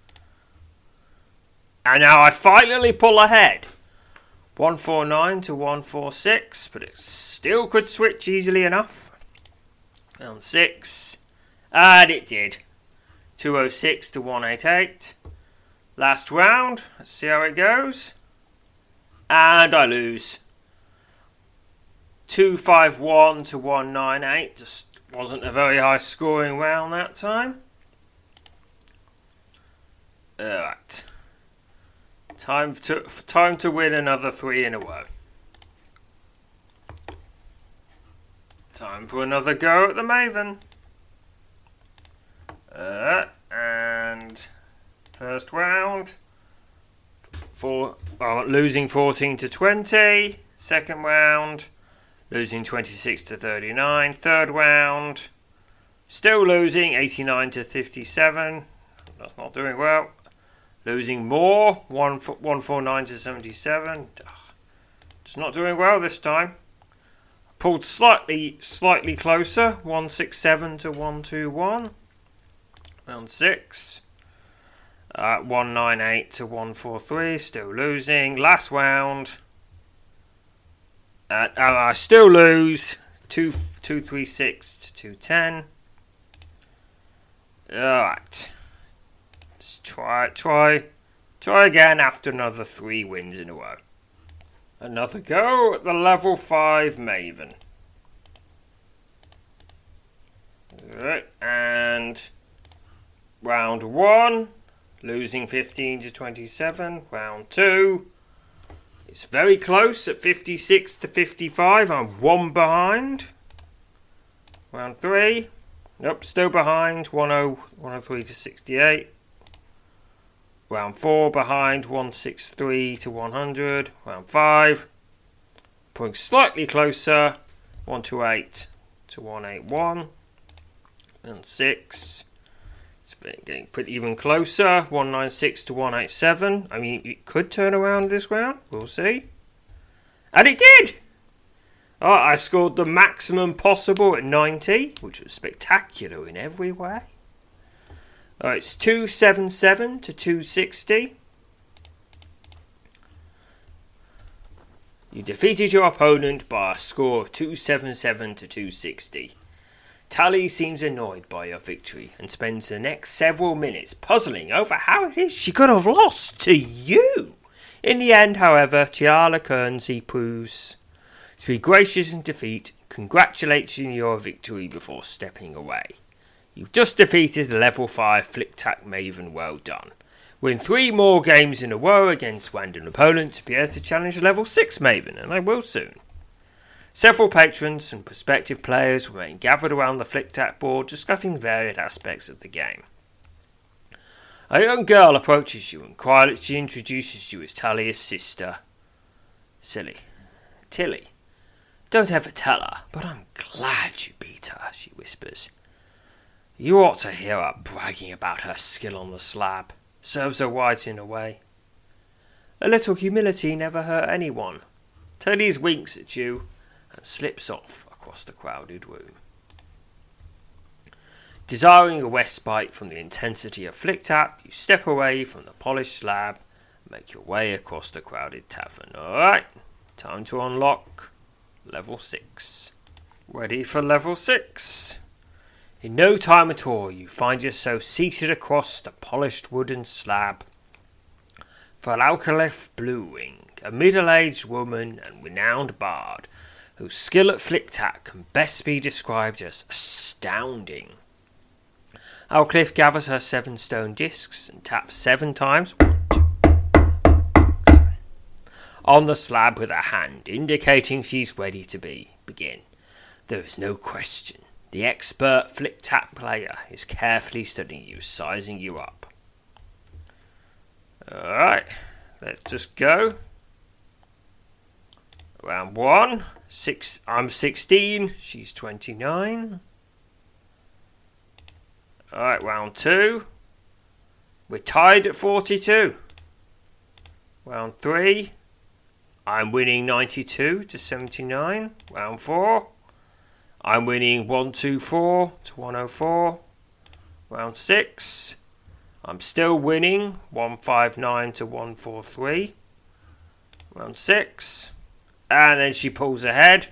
Speaker 3: And now I finally pull ahead, 149 to 146, but it still could switch easily enough. Round 6, and it did, 206 to 188. Last round, let's see how it goes. And I lose. 251 to 198. Just wasn't a very high scoring round that time. Alright. Time to win another 3 in a row. Time for another go at the Maven. And first round. Losing 14 to 20. Second round. Losing 26 to 39. Third round. Still losing 89 to 57. That's not doing well. Losing more. 149 to 77. Just not doing well this time. Pulled slightly closer. 167 to 121. Round 6. 198 to 143. Still losing. Last round. I still lose 236 to 210. Alright. Let's try again after another 3 wins in a row. Another go at the level 5 Maven. Alright, and round 1, losing 15 to 27. Round 2, it's very close at 56 to 55. I'm 1 behind. Round 3, nope, still behind, 103 to 68. Round 4 behind, 163 to 100. Round 5, putting slightly closer, 128 to 181. Round 6, it's getting pretty even closer, 196 to 187. I mean, it could turn around this round, we'll see. And it did! Oh, I scored the maximum possible at 90, which was spectacular in every way. It's 277 to 260. You defeated your opponent by a score of 277 to 260. Tally seems annoyed by your victory and spends the next several minutes puzzling over how it is she could have lost to you. In the end, however, Tiala Kernsey proves to be gracious in defeat, congratulates you on your victory before stepping away. You've just defeated the level 5 Flick-Tack Maven, well done. Win 3 more games in a row against random opponents to be able to challenge the level 6 Maven, and I will soon. Several patrons and prospective players remain gathered around the Flick-Tack board discussing various aspects of the game. A young girl approaches you and quietly introduces you as Talia's sister, Tilly. Don't ever tell her, but I'm glad you beat her, she whispers. You ought to hear her bragging about her skill on the slab. Serves her right in a way. A little humility never hurt anyone. Tilly winks at you and slips off across the crowded room. Desiring a respite from the intensity of Flick-Tack, you step away from the polished slab and make your way across the crowded tavern. Alright, time to unlock level 6. Ready for level 6? In no time at all, you find yourself seated across the polished wooden slab for Alkalef Bluewing, a middle-aged woman and renowned bard whose skill at Flick-Tack can best be described as astounding. Alcliffe gathers her 7 stone discs and taps 7 times on the slab with her hand, indicating she's ready to begin. There is no question. The expert Flick-Tack player is carefully studying you, sizing you up. Alright, let's just go. Round 1. I'm 16, she's 29. Alright, round 2. We're tied at 42. Round 3. I'm winning 92 to 79. Round 4. I'm winning 124 to 104. Round 6. I'm still winning 159 to 143. Round 6. And then she pulls ahead.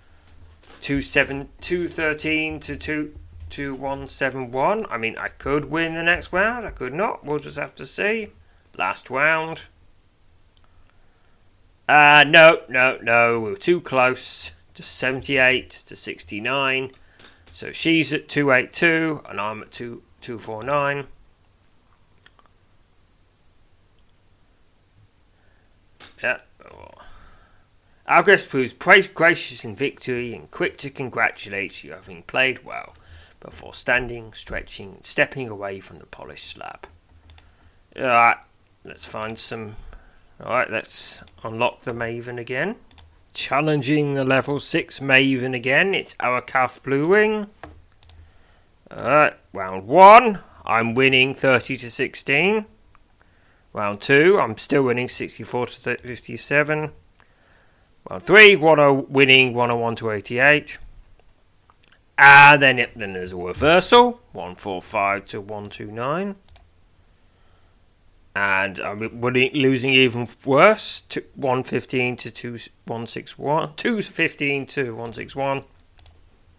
Speaker 3: 213 to 2171. I mean, I could win the next round. I could not. We'll just have to see. Last round. No. We were too close. Just 78 to 69. So she's at 282 and I'm at 249. Yeah. Algress proves gracious in victory and quick to congratulate you having played well before standing, stretching and stepping away from the polished slab. Alright, let's find some... Alright, let's unlock the Maven again. Challenging the level 6 Maven again, it's Alcalef Bluewing. Alright, round 1, I'm winning 30 to 16. Round 2, I'm still winning 64 to 57. Round 3, winning 101 to 88. And then there's a reversal, 145 to 129. And I'm losing even worse, 115 to 161. 215 to 161.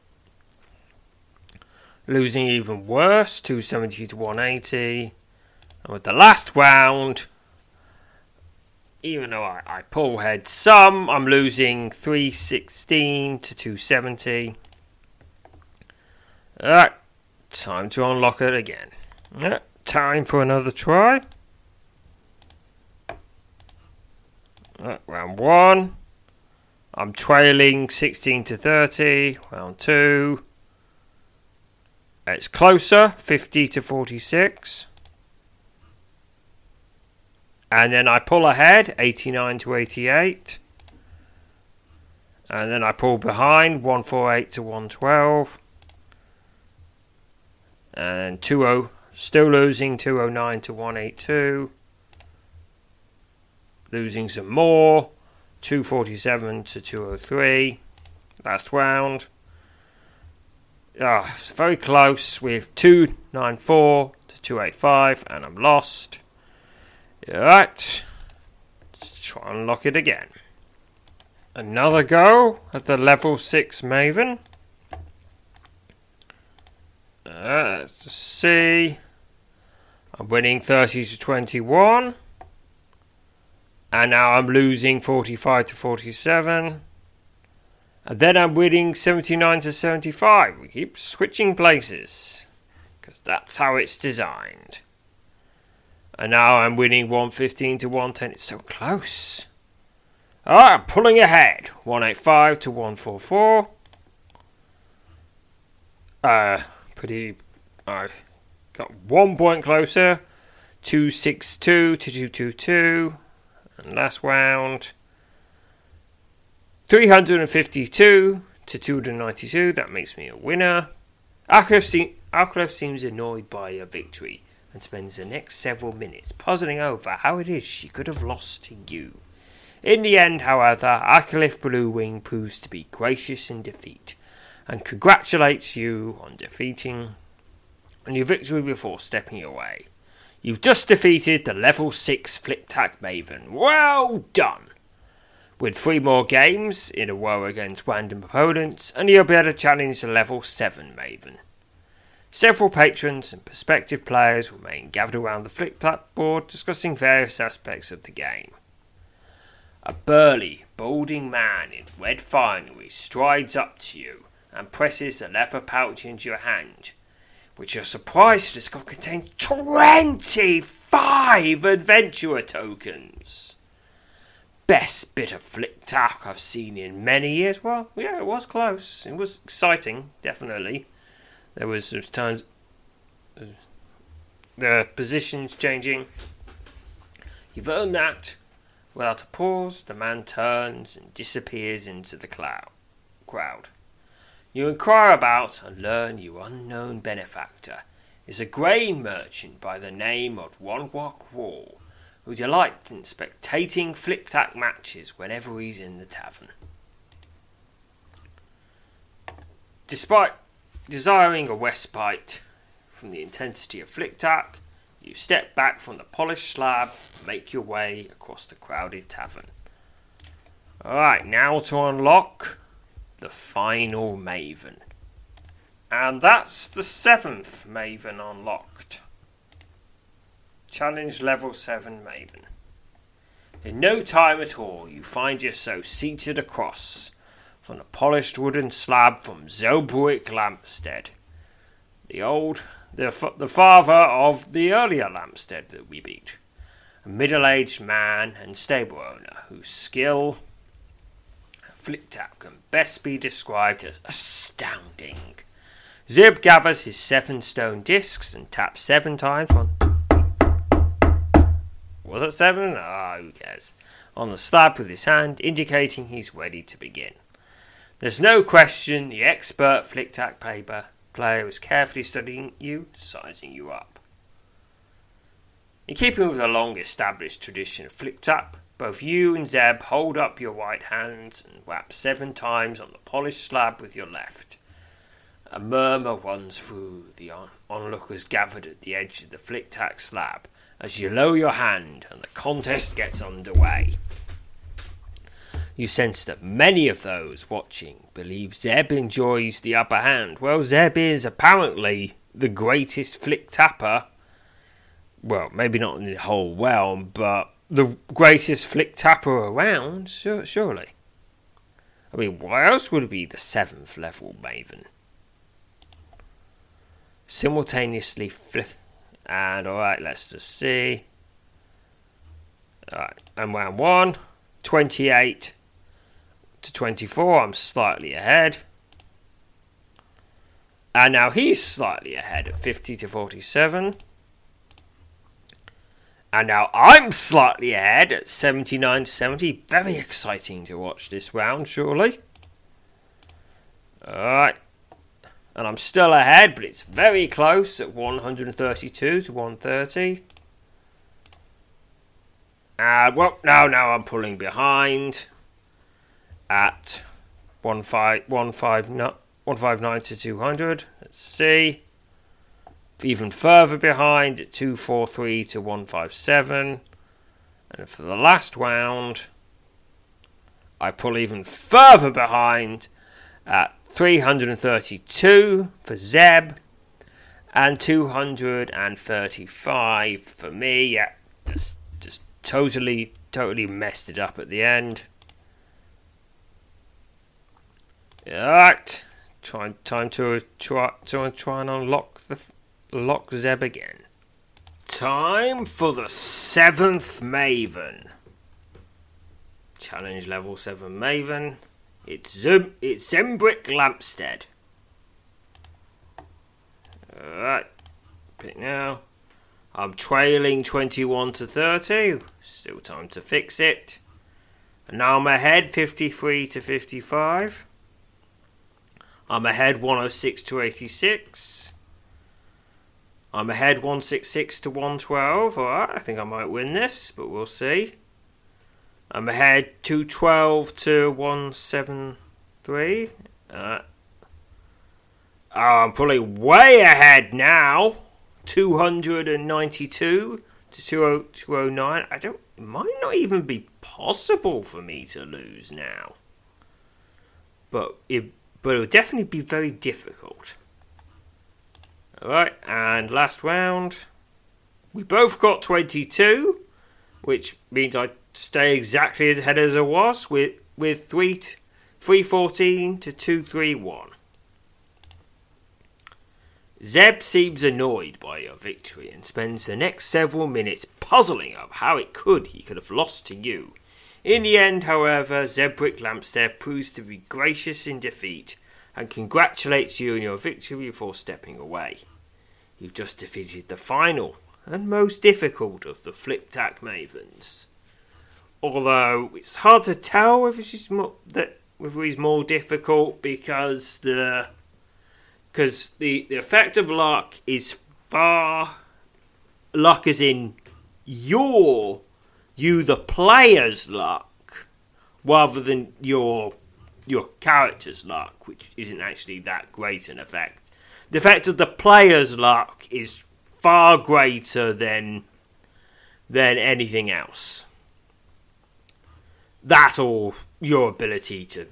Speaker 3: Losing even worse, 270 to 180. And with the last round, even though I pull ahead some, I'm losing 316 to 270. Alright, time to unlock it again. Time for another try. Round 1. I'm trailing 16 to 30. Round 2. It's closer, 50 to 46. And then I pull ahead, 89 to 88. And then I pull behind, 148 to 112. And 20, still losing, 209 to 182. Losing some more, 247 to 203. Last round. It's very close with 294 to 285, and I'm lost. Alright, let's try and unlock it again. Another go at the level 6 Maven. Let's see. I'm winning 30 to 21. And now I'm losing 45 to 47. And then I'm winning 79 to 75. We keep switching places, because that's how it's designed. And now I'm winning 115 to 110. It's so close. Alright, I'm pulling ahead. 185 to 144. I got 1 point closer. 262 to 222. And last round. 352 to 292. That makes me a winner. Arklef seems annoyed by a victory and spends the next several minutes puzzling over how it is she could have lost to you. In the end, however, Arklef Bluewing proves to be gracious in defeat and congratulates you on your victory before stepping away. You've just defeated the level 6 Flip-Tack Maven. Well done! With 3 more games in a row against random opponents, and you'll be able to challenge the level 7 Maven. Several patrons and prospective players remain gathered around the Flip-Tack board discussing various aspects of the game. A burly, balding man in red finery strides up to you and presses a leather pouch into your hand, which you're surprised to discover contains 25 adventurer tokens. Best bit of Flip-Tack I've seen in many years. Well, yeah, it was close. It was exciting, definitely. There was some times the positions changing. You've earned that. Without a pause, the man turns and disappears into the crowd. You inquire about and learn your unknown benefactor is a grain merchant by the name of Wonwok Wall, who delights in spectating Flip-Tack matches whenever he's in the tavern. Despite desiring a respite from the intensity of Flip-Tack, you step back from the polished slab and make your way across the crowded tavern. Alright, now to unlock the final Maven. And that's the 7th Maven unlocked. Challenge level 7 Maven. In no time at all, you find yourself seated across from the polished wooden slab from Zelbrick Lampstead, the father of the earlier Lampstead that we beat, a middle-aged man and stable owner whose skill at Flip-Tack can best be described as astounding. Zib gathers his 7 stone discs and taps 7 times. 1, 2, 3, 4. Was it 7? Who cares? On the slab with his hand, indicating he's ready to begin. There's no question the expert Flip-Tack player is carefully studying you, sizing you up. In keeping with the long-established tradition of Flip-Tack, both you and Zeb hold up your right hands and rap 7 times on the polished slab with your left. A murmur runs through the onlookers gathered at the edge of the Flip-Tack slab as you lower your hand and the contest gets underway. You sense that many of those watching believe Zeb enjoys the upper hand. Well, Zeb is apparently the greatest Flip-Tapper well, maybe not in the whole realm, but the greatest flick tapper around, surely. I mean, why else would it be the 7th level Maven? Simultaneously flick. And alright, let's just see. Alright, and round 1, 28 to 24, I'm slightly ahead. And now he's slightly ahead at 50 to 47. And now I'm slightly ahead at 79 to 70. Very exciting to watch this round, surely. Alright. And I'm still ahead, but it's very close at 132 to 130. And, well, now I'm pulling behind at 159 to 200. Let's see. Even further behind at 243 to 157. And for the last round, I pull even further behind at 332 for Zeb and 235 for me. Yeah, just totally messed it up at the end. Alright, time to try and unlock Zeb again. Time for the 7th Maven. Challenge level 7 Maven. It's Zembrick Lampstead. Alright, pick now. I'm trailing 21 to 30. Still time to fix it. And now I'm ahead 53 to 55. I'm ahead 106 to 86. I'm ahead 166 to 112. Alright, I think I might win this, but we'll see. I'm ahead 212 to 173. I'm pulling way ahead now. 292 to 209. It might not even be possible for me to lose now. But it will definitely be very difficult. Alright, and last round. We both got 22, which means I stay exactly as ahead as I was with 314 to 231. Zeb seems annoyed by your victory and spends the next several minutes puzzling over how he could have lost to you. In the end, however, Zembrick Lampstead proves to be gracious in defeat and congratulates you on your victory before stepping away. You've just defeated the final and most difficult of the Flip-Tack Mavens. Although it's hard to tell whether he's more difficult because the effect of luck is luck as in you the player's luck rather than your character's luck, which isn't actually that great an effect. The effect of the player's luck is far greater than anything else. That or your ability to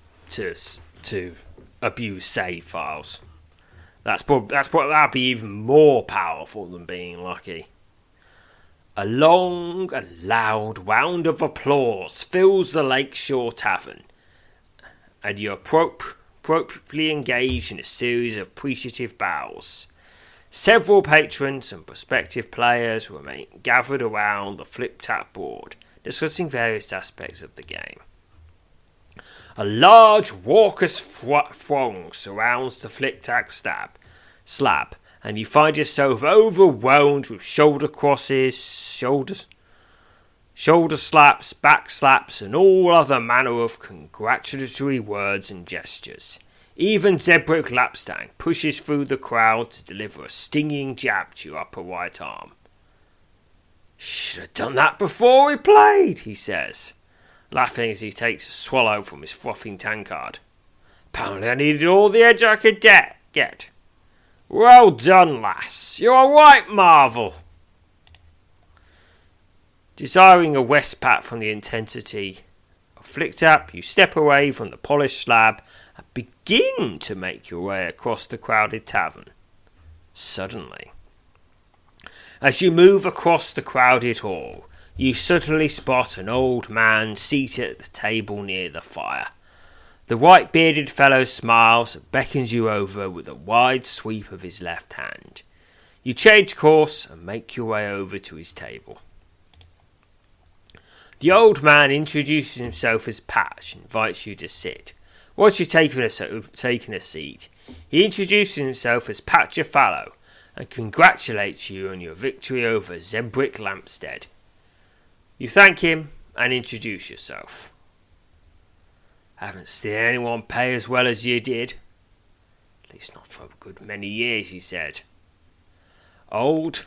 Speaker 3: abuse save files. That'd be even more powerful than being lucky. A long and loud round of applause fills the Lakeshore Tavern, and you're appropriately engaged in a series of appreciative bows. Several patrons and prospective players remain gathered around the flip-tap board, discussing various aspects of the game. A large, raucous throng surrounds the flip-tap slab, and you find yourself overwhelmed with shoulder crosses, shoulder slaps, back slaps, and all other manner of congratulatory words and gestures. Even Zembrick Lapstang pushes through the crowd to deliver a stinging jab to your upper right arm. "Should have done that before we played," he says, laughing as he takes a swallow from his frothing tankard. "Apparently I needed all the edge I could get. Well done, lass. You're all right, Marvel." Desiring a respite from the intensity of Flick-Tap, you step away from the polished slab and begin to make your way across the crowded tavern. Suddenly, As you move across the crowded hall, you suddenly spot an old man seated at the table near the fire. The white-bearded fellow smiles and beckons you over with a wide sweep of his left hand. You change course and make your way over to his table. The old man introduces himself as Patch and invites you to sit. Once you've taken a seat, he introduces himself as Patcher Fallow and congratulates you on your victory over Zebrick Lampstead. You thank him and introduce yourself. Haven't seen anyone pay as well as you did. At least not for a good many years, he said. Old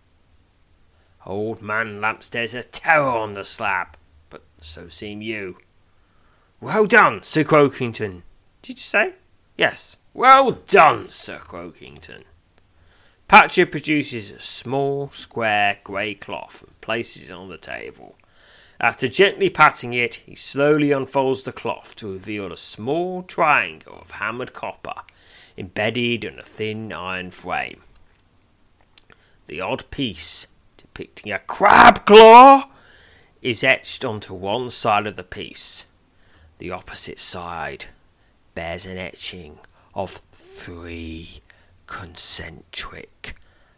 Speaker 3: man Lampstead's a terror on the slab, but so seem you. Well done, Sir Croakington. Did you say? Yes. Well done, Sir Croakington. Patcher produces a small, square, grey cloth and places it on the table. After gently patting it, he slowly unfolds the cloth to reveal a small triangle of hammered copper embedded in a thin iron frame. The odd piece, depicting a crab claw, is etched onto one side of the piece. The opposite side bears an etching of 3 concentric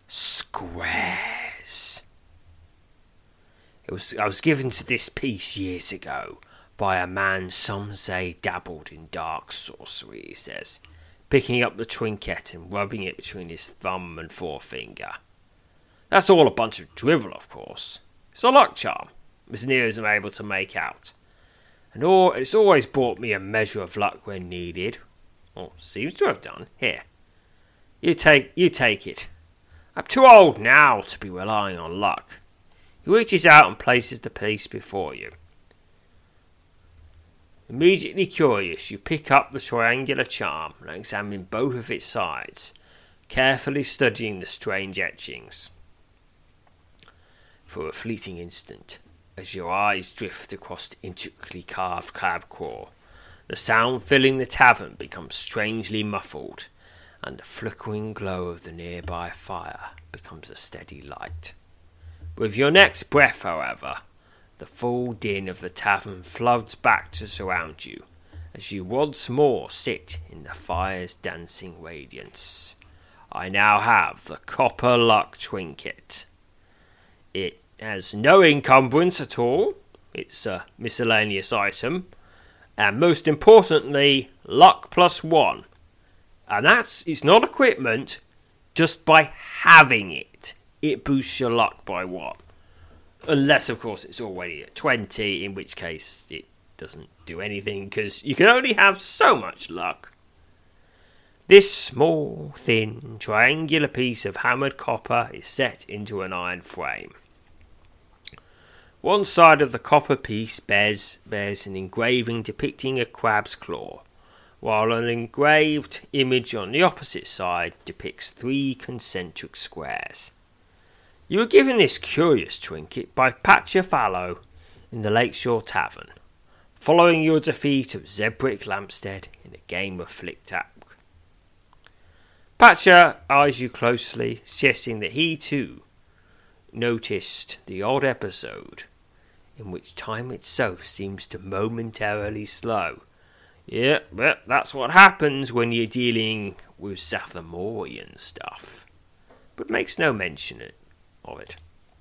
Speaker 3: squares. I was given to this piece years ago by a man some say dabbled in dark sorcery, he says, picking up the trinket and rubbing it between his thumb and forefinger. That's all a bunch of drivel, of course. It's a luck charm, as near as I'm able to make out. And it's always brought me a measure of luck when needed. Or seems to have done. Here. You take it. I'm too old now to be relying on luck. He reaches out and places the piece before you. Immediately curious, you pick up the triangular charm and examine both of its sides, carefully studying the strange etchings. For a fleeting instant, as your eyes drift across the intricately carved crab claw, the sound filling the tavern becomes strangely muffled, and the flickering glow of the nearby fire becomes a steady light. With your next breath, however, the full din of the tavern floods back to surround you, as you once more sit in the fire's dancing radiance. I now have the copper luck trinket. It has no encumbrance at all. It's a miscellaneous item. And most importantly, luck +1. And it's not equipment. Just by having it, it boosts your luck by 1. Unless, of course, it's already at 20, in which case it doesn't do anything, because you can only have so much luck. This small, thin, triangular piece of hammered copper is set into an iron frame. One side of the copper piece bears an engraving depicting a crab's claw, while an engraved image on the opposite side depicts 3 concentric squares. You were given this curious trinket by Patcher Fallow in the Lakeshore Tavern, following your defeat of Zebrick Lampstead in a game of flick-tack. Patcher eyes you closely, suggesting that he too noticed the odd episode in which time itself seems to momentarily slow. Yep, that's what happens when you're dealing with Sathamorian stuff, but makes no mention of it.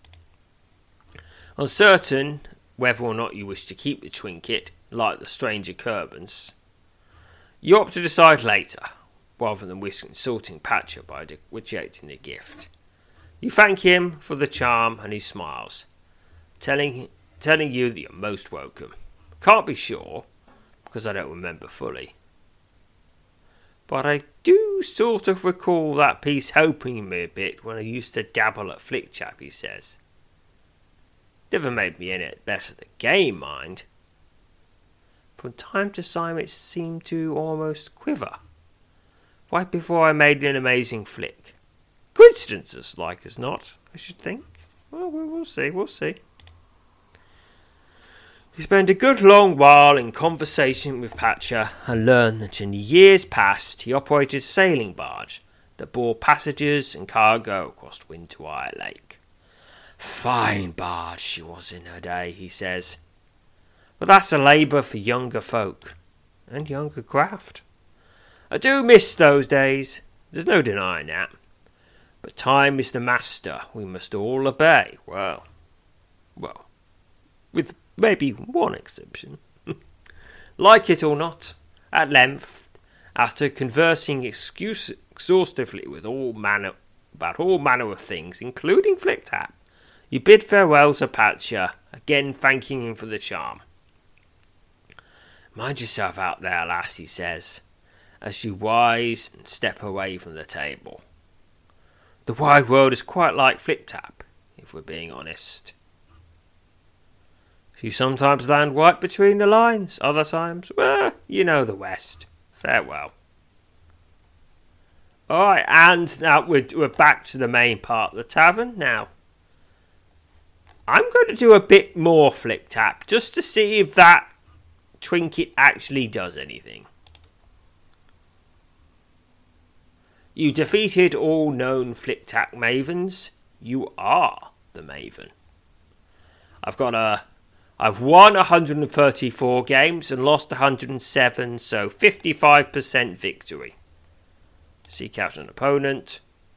Speaker 3: Uncertain whether or not you wish to keep the trinket, like the strange occurrence, you opt to decide later, rather than risk insulting Patcher by rejecting the gift. You thank him for the charm and he smiles, telling you that you're most welcome. Can't be sure, because I don't remember fully. But I do sort of recall that piece helping me a bit when I used to dabble at Flickchap, he says. Never made me any better at the game, mind. From time to time it seemed to almost quiver, right before I made an amazing flick. Coincidences, like as not, I should think. Well, we'll see. You spent a good long while in conversation with Patcher and learned that in years past he operated a sailing barge that bore passengers and cargo across Windwire Lake. Fine bard she was in her day, he says. But that's a labour for younger folk, and younger craft. I do miss those days, there's no denying that. But time is the master we must all obey. Well, with maybe one exception. Like it or not, at length, after conversing exhaustively with about all manner of things, including Flicktap, you bid farewell to Patcher, again thanking him for the charm. Mind yourself out there, lass, he says, as you rise and step away from the table. The wide world is quite like Flicktap, if we're being honest. You sometimes land right between the lines, other times, well, you know the West. Farewell. Alright, and now we're back to the main part of the tavern. Now, I'm going to do a bit more Flicktap, just to see if that trinket actually does anything. You defeated all known Flicktap mavens. You are the maven. I've won 134 games and lost 107, so 55% victory. Seek out an opponent.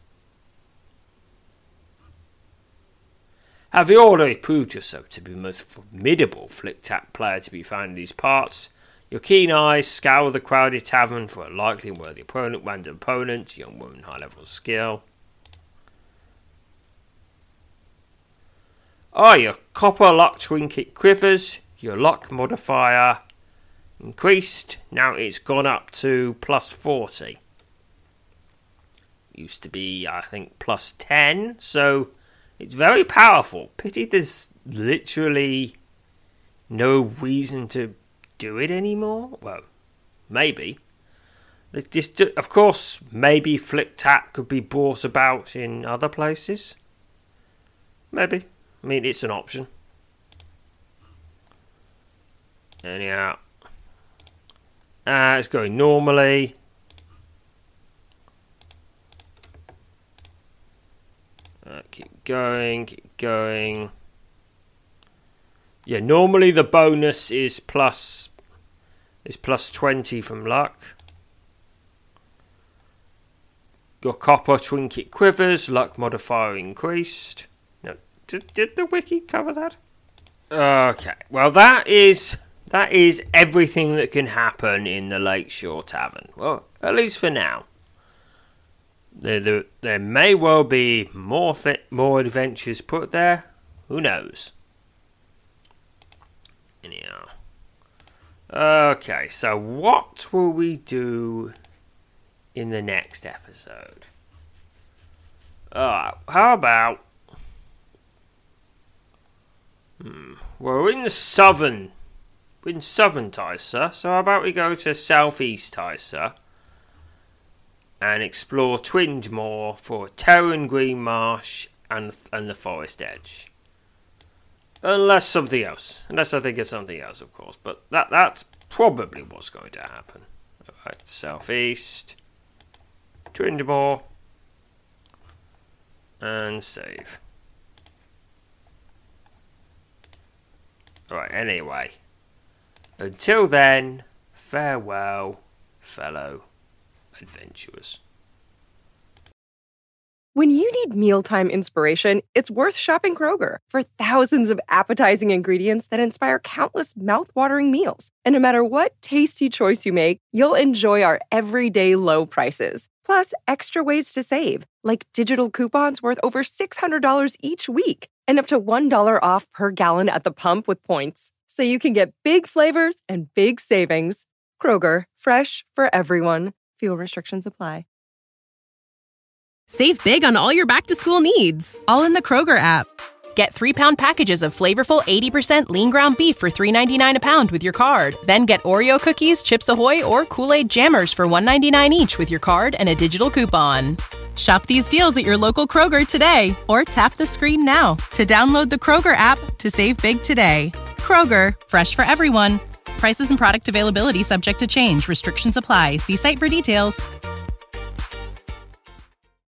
Speaker 3: Have you already proved yourself to be the most formidable Flicktap player to be found in these parts? Your keen eyes scour the crowded tavern for a likely and worthy opponent, random opponent, young woman, high level skill. Your copper luck trinket quivers. Your luck modifier increased. Now it's gone up to plus 40. Used to be, I think, plus 10. So it's very powerful. Pity there's literally no reason to do it anymore. Well, maybe. Of course, maybe Flicktap could be brought about in other places. Maybe. I mean, it's an option. Anyhow. It's going normally. Keep going. Yeah, normally the bonus is plus 20 from luck. Your copper trinket quivers, luck modifier increased. No, did the wiki cover that? Okay, well that is everything that can happen in the Lakeshore Tavern. Well, at least for now. There may well be more adventures put there. Who knows? Anyhow. Okay, so what will we do in the next episode? How about... we're in southern Tysa, so how about we go to southeast Tysa and explore Twindmore for Terran Green Marsh and the Forest Edge. Unless I think it's something else, of course. But that's probably what's going to happen. Alright, southeast, Twindmore, and save. Alright, anyway. Until then, farewell, fellow adventurers.
Speaker 2: When you need mealtime inspiration, it's worth shopping Kroger for thousands of appetizing ingredients that inspire countless mouth-watering meals. And no matter what tasty choice you make, you'll enjoy our everyday low prices. Plus, extra ways to save, like digital coupons worth over $600 each week and up to $1 off per gallon at the pump with points. So you can get big flavors and big savings. Kroger, fresh for everyone. Fuel restrictions apply.
Speaker 4: Save big on all your back-to-school needs, all in the Kroger app. Get 3-pound packages of flavorful 80% lean ground beef for $3.99 a pound with your card. Then get Oreo cookies, Chips Ahoy, or Kool-Aid Jammers for $1.99 each with your card and a digital coupon. Shop these deals at your local Kroger today, or tap the screen now to download the Kroger app to save big today. Kroger, fresh for everyone. Prices and product availability subject to change. Restrictions apply. See site for details.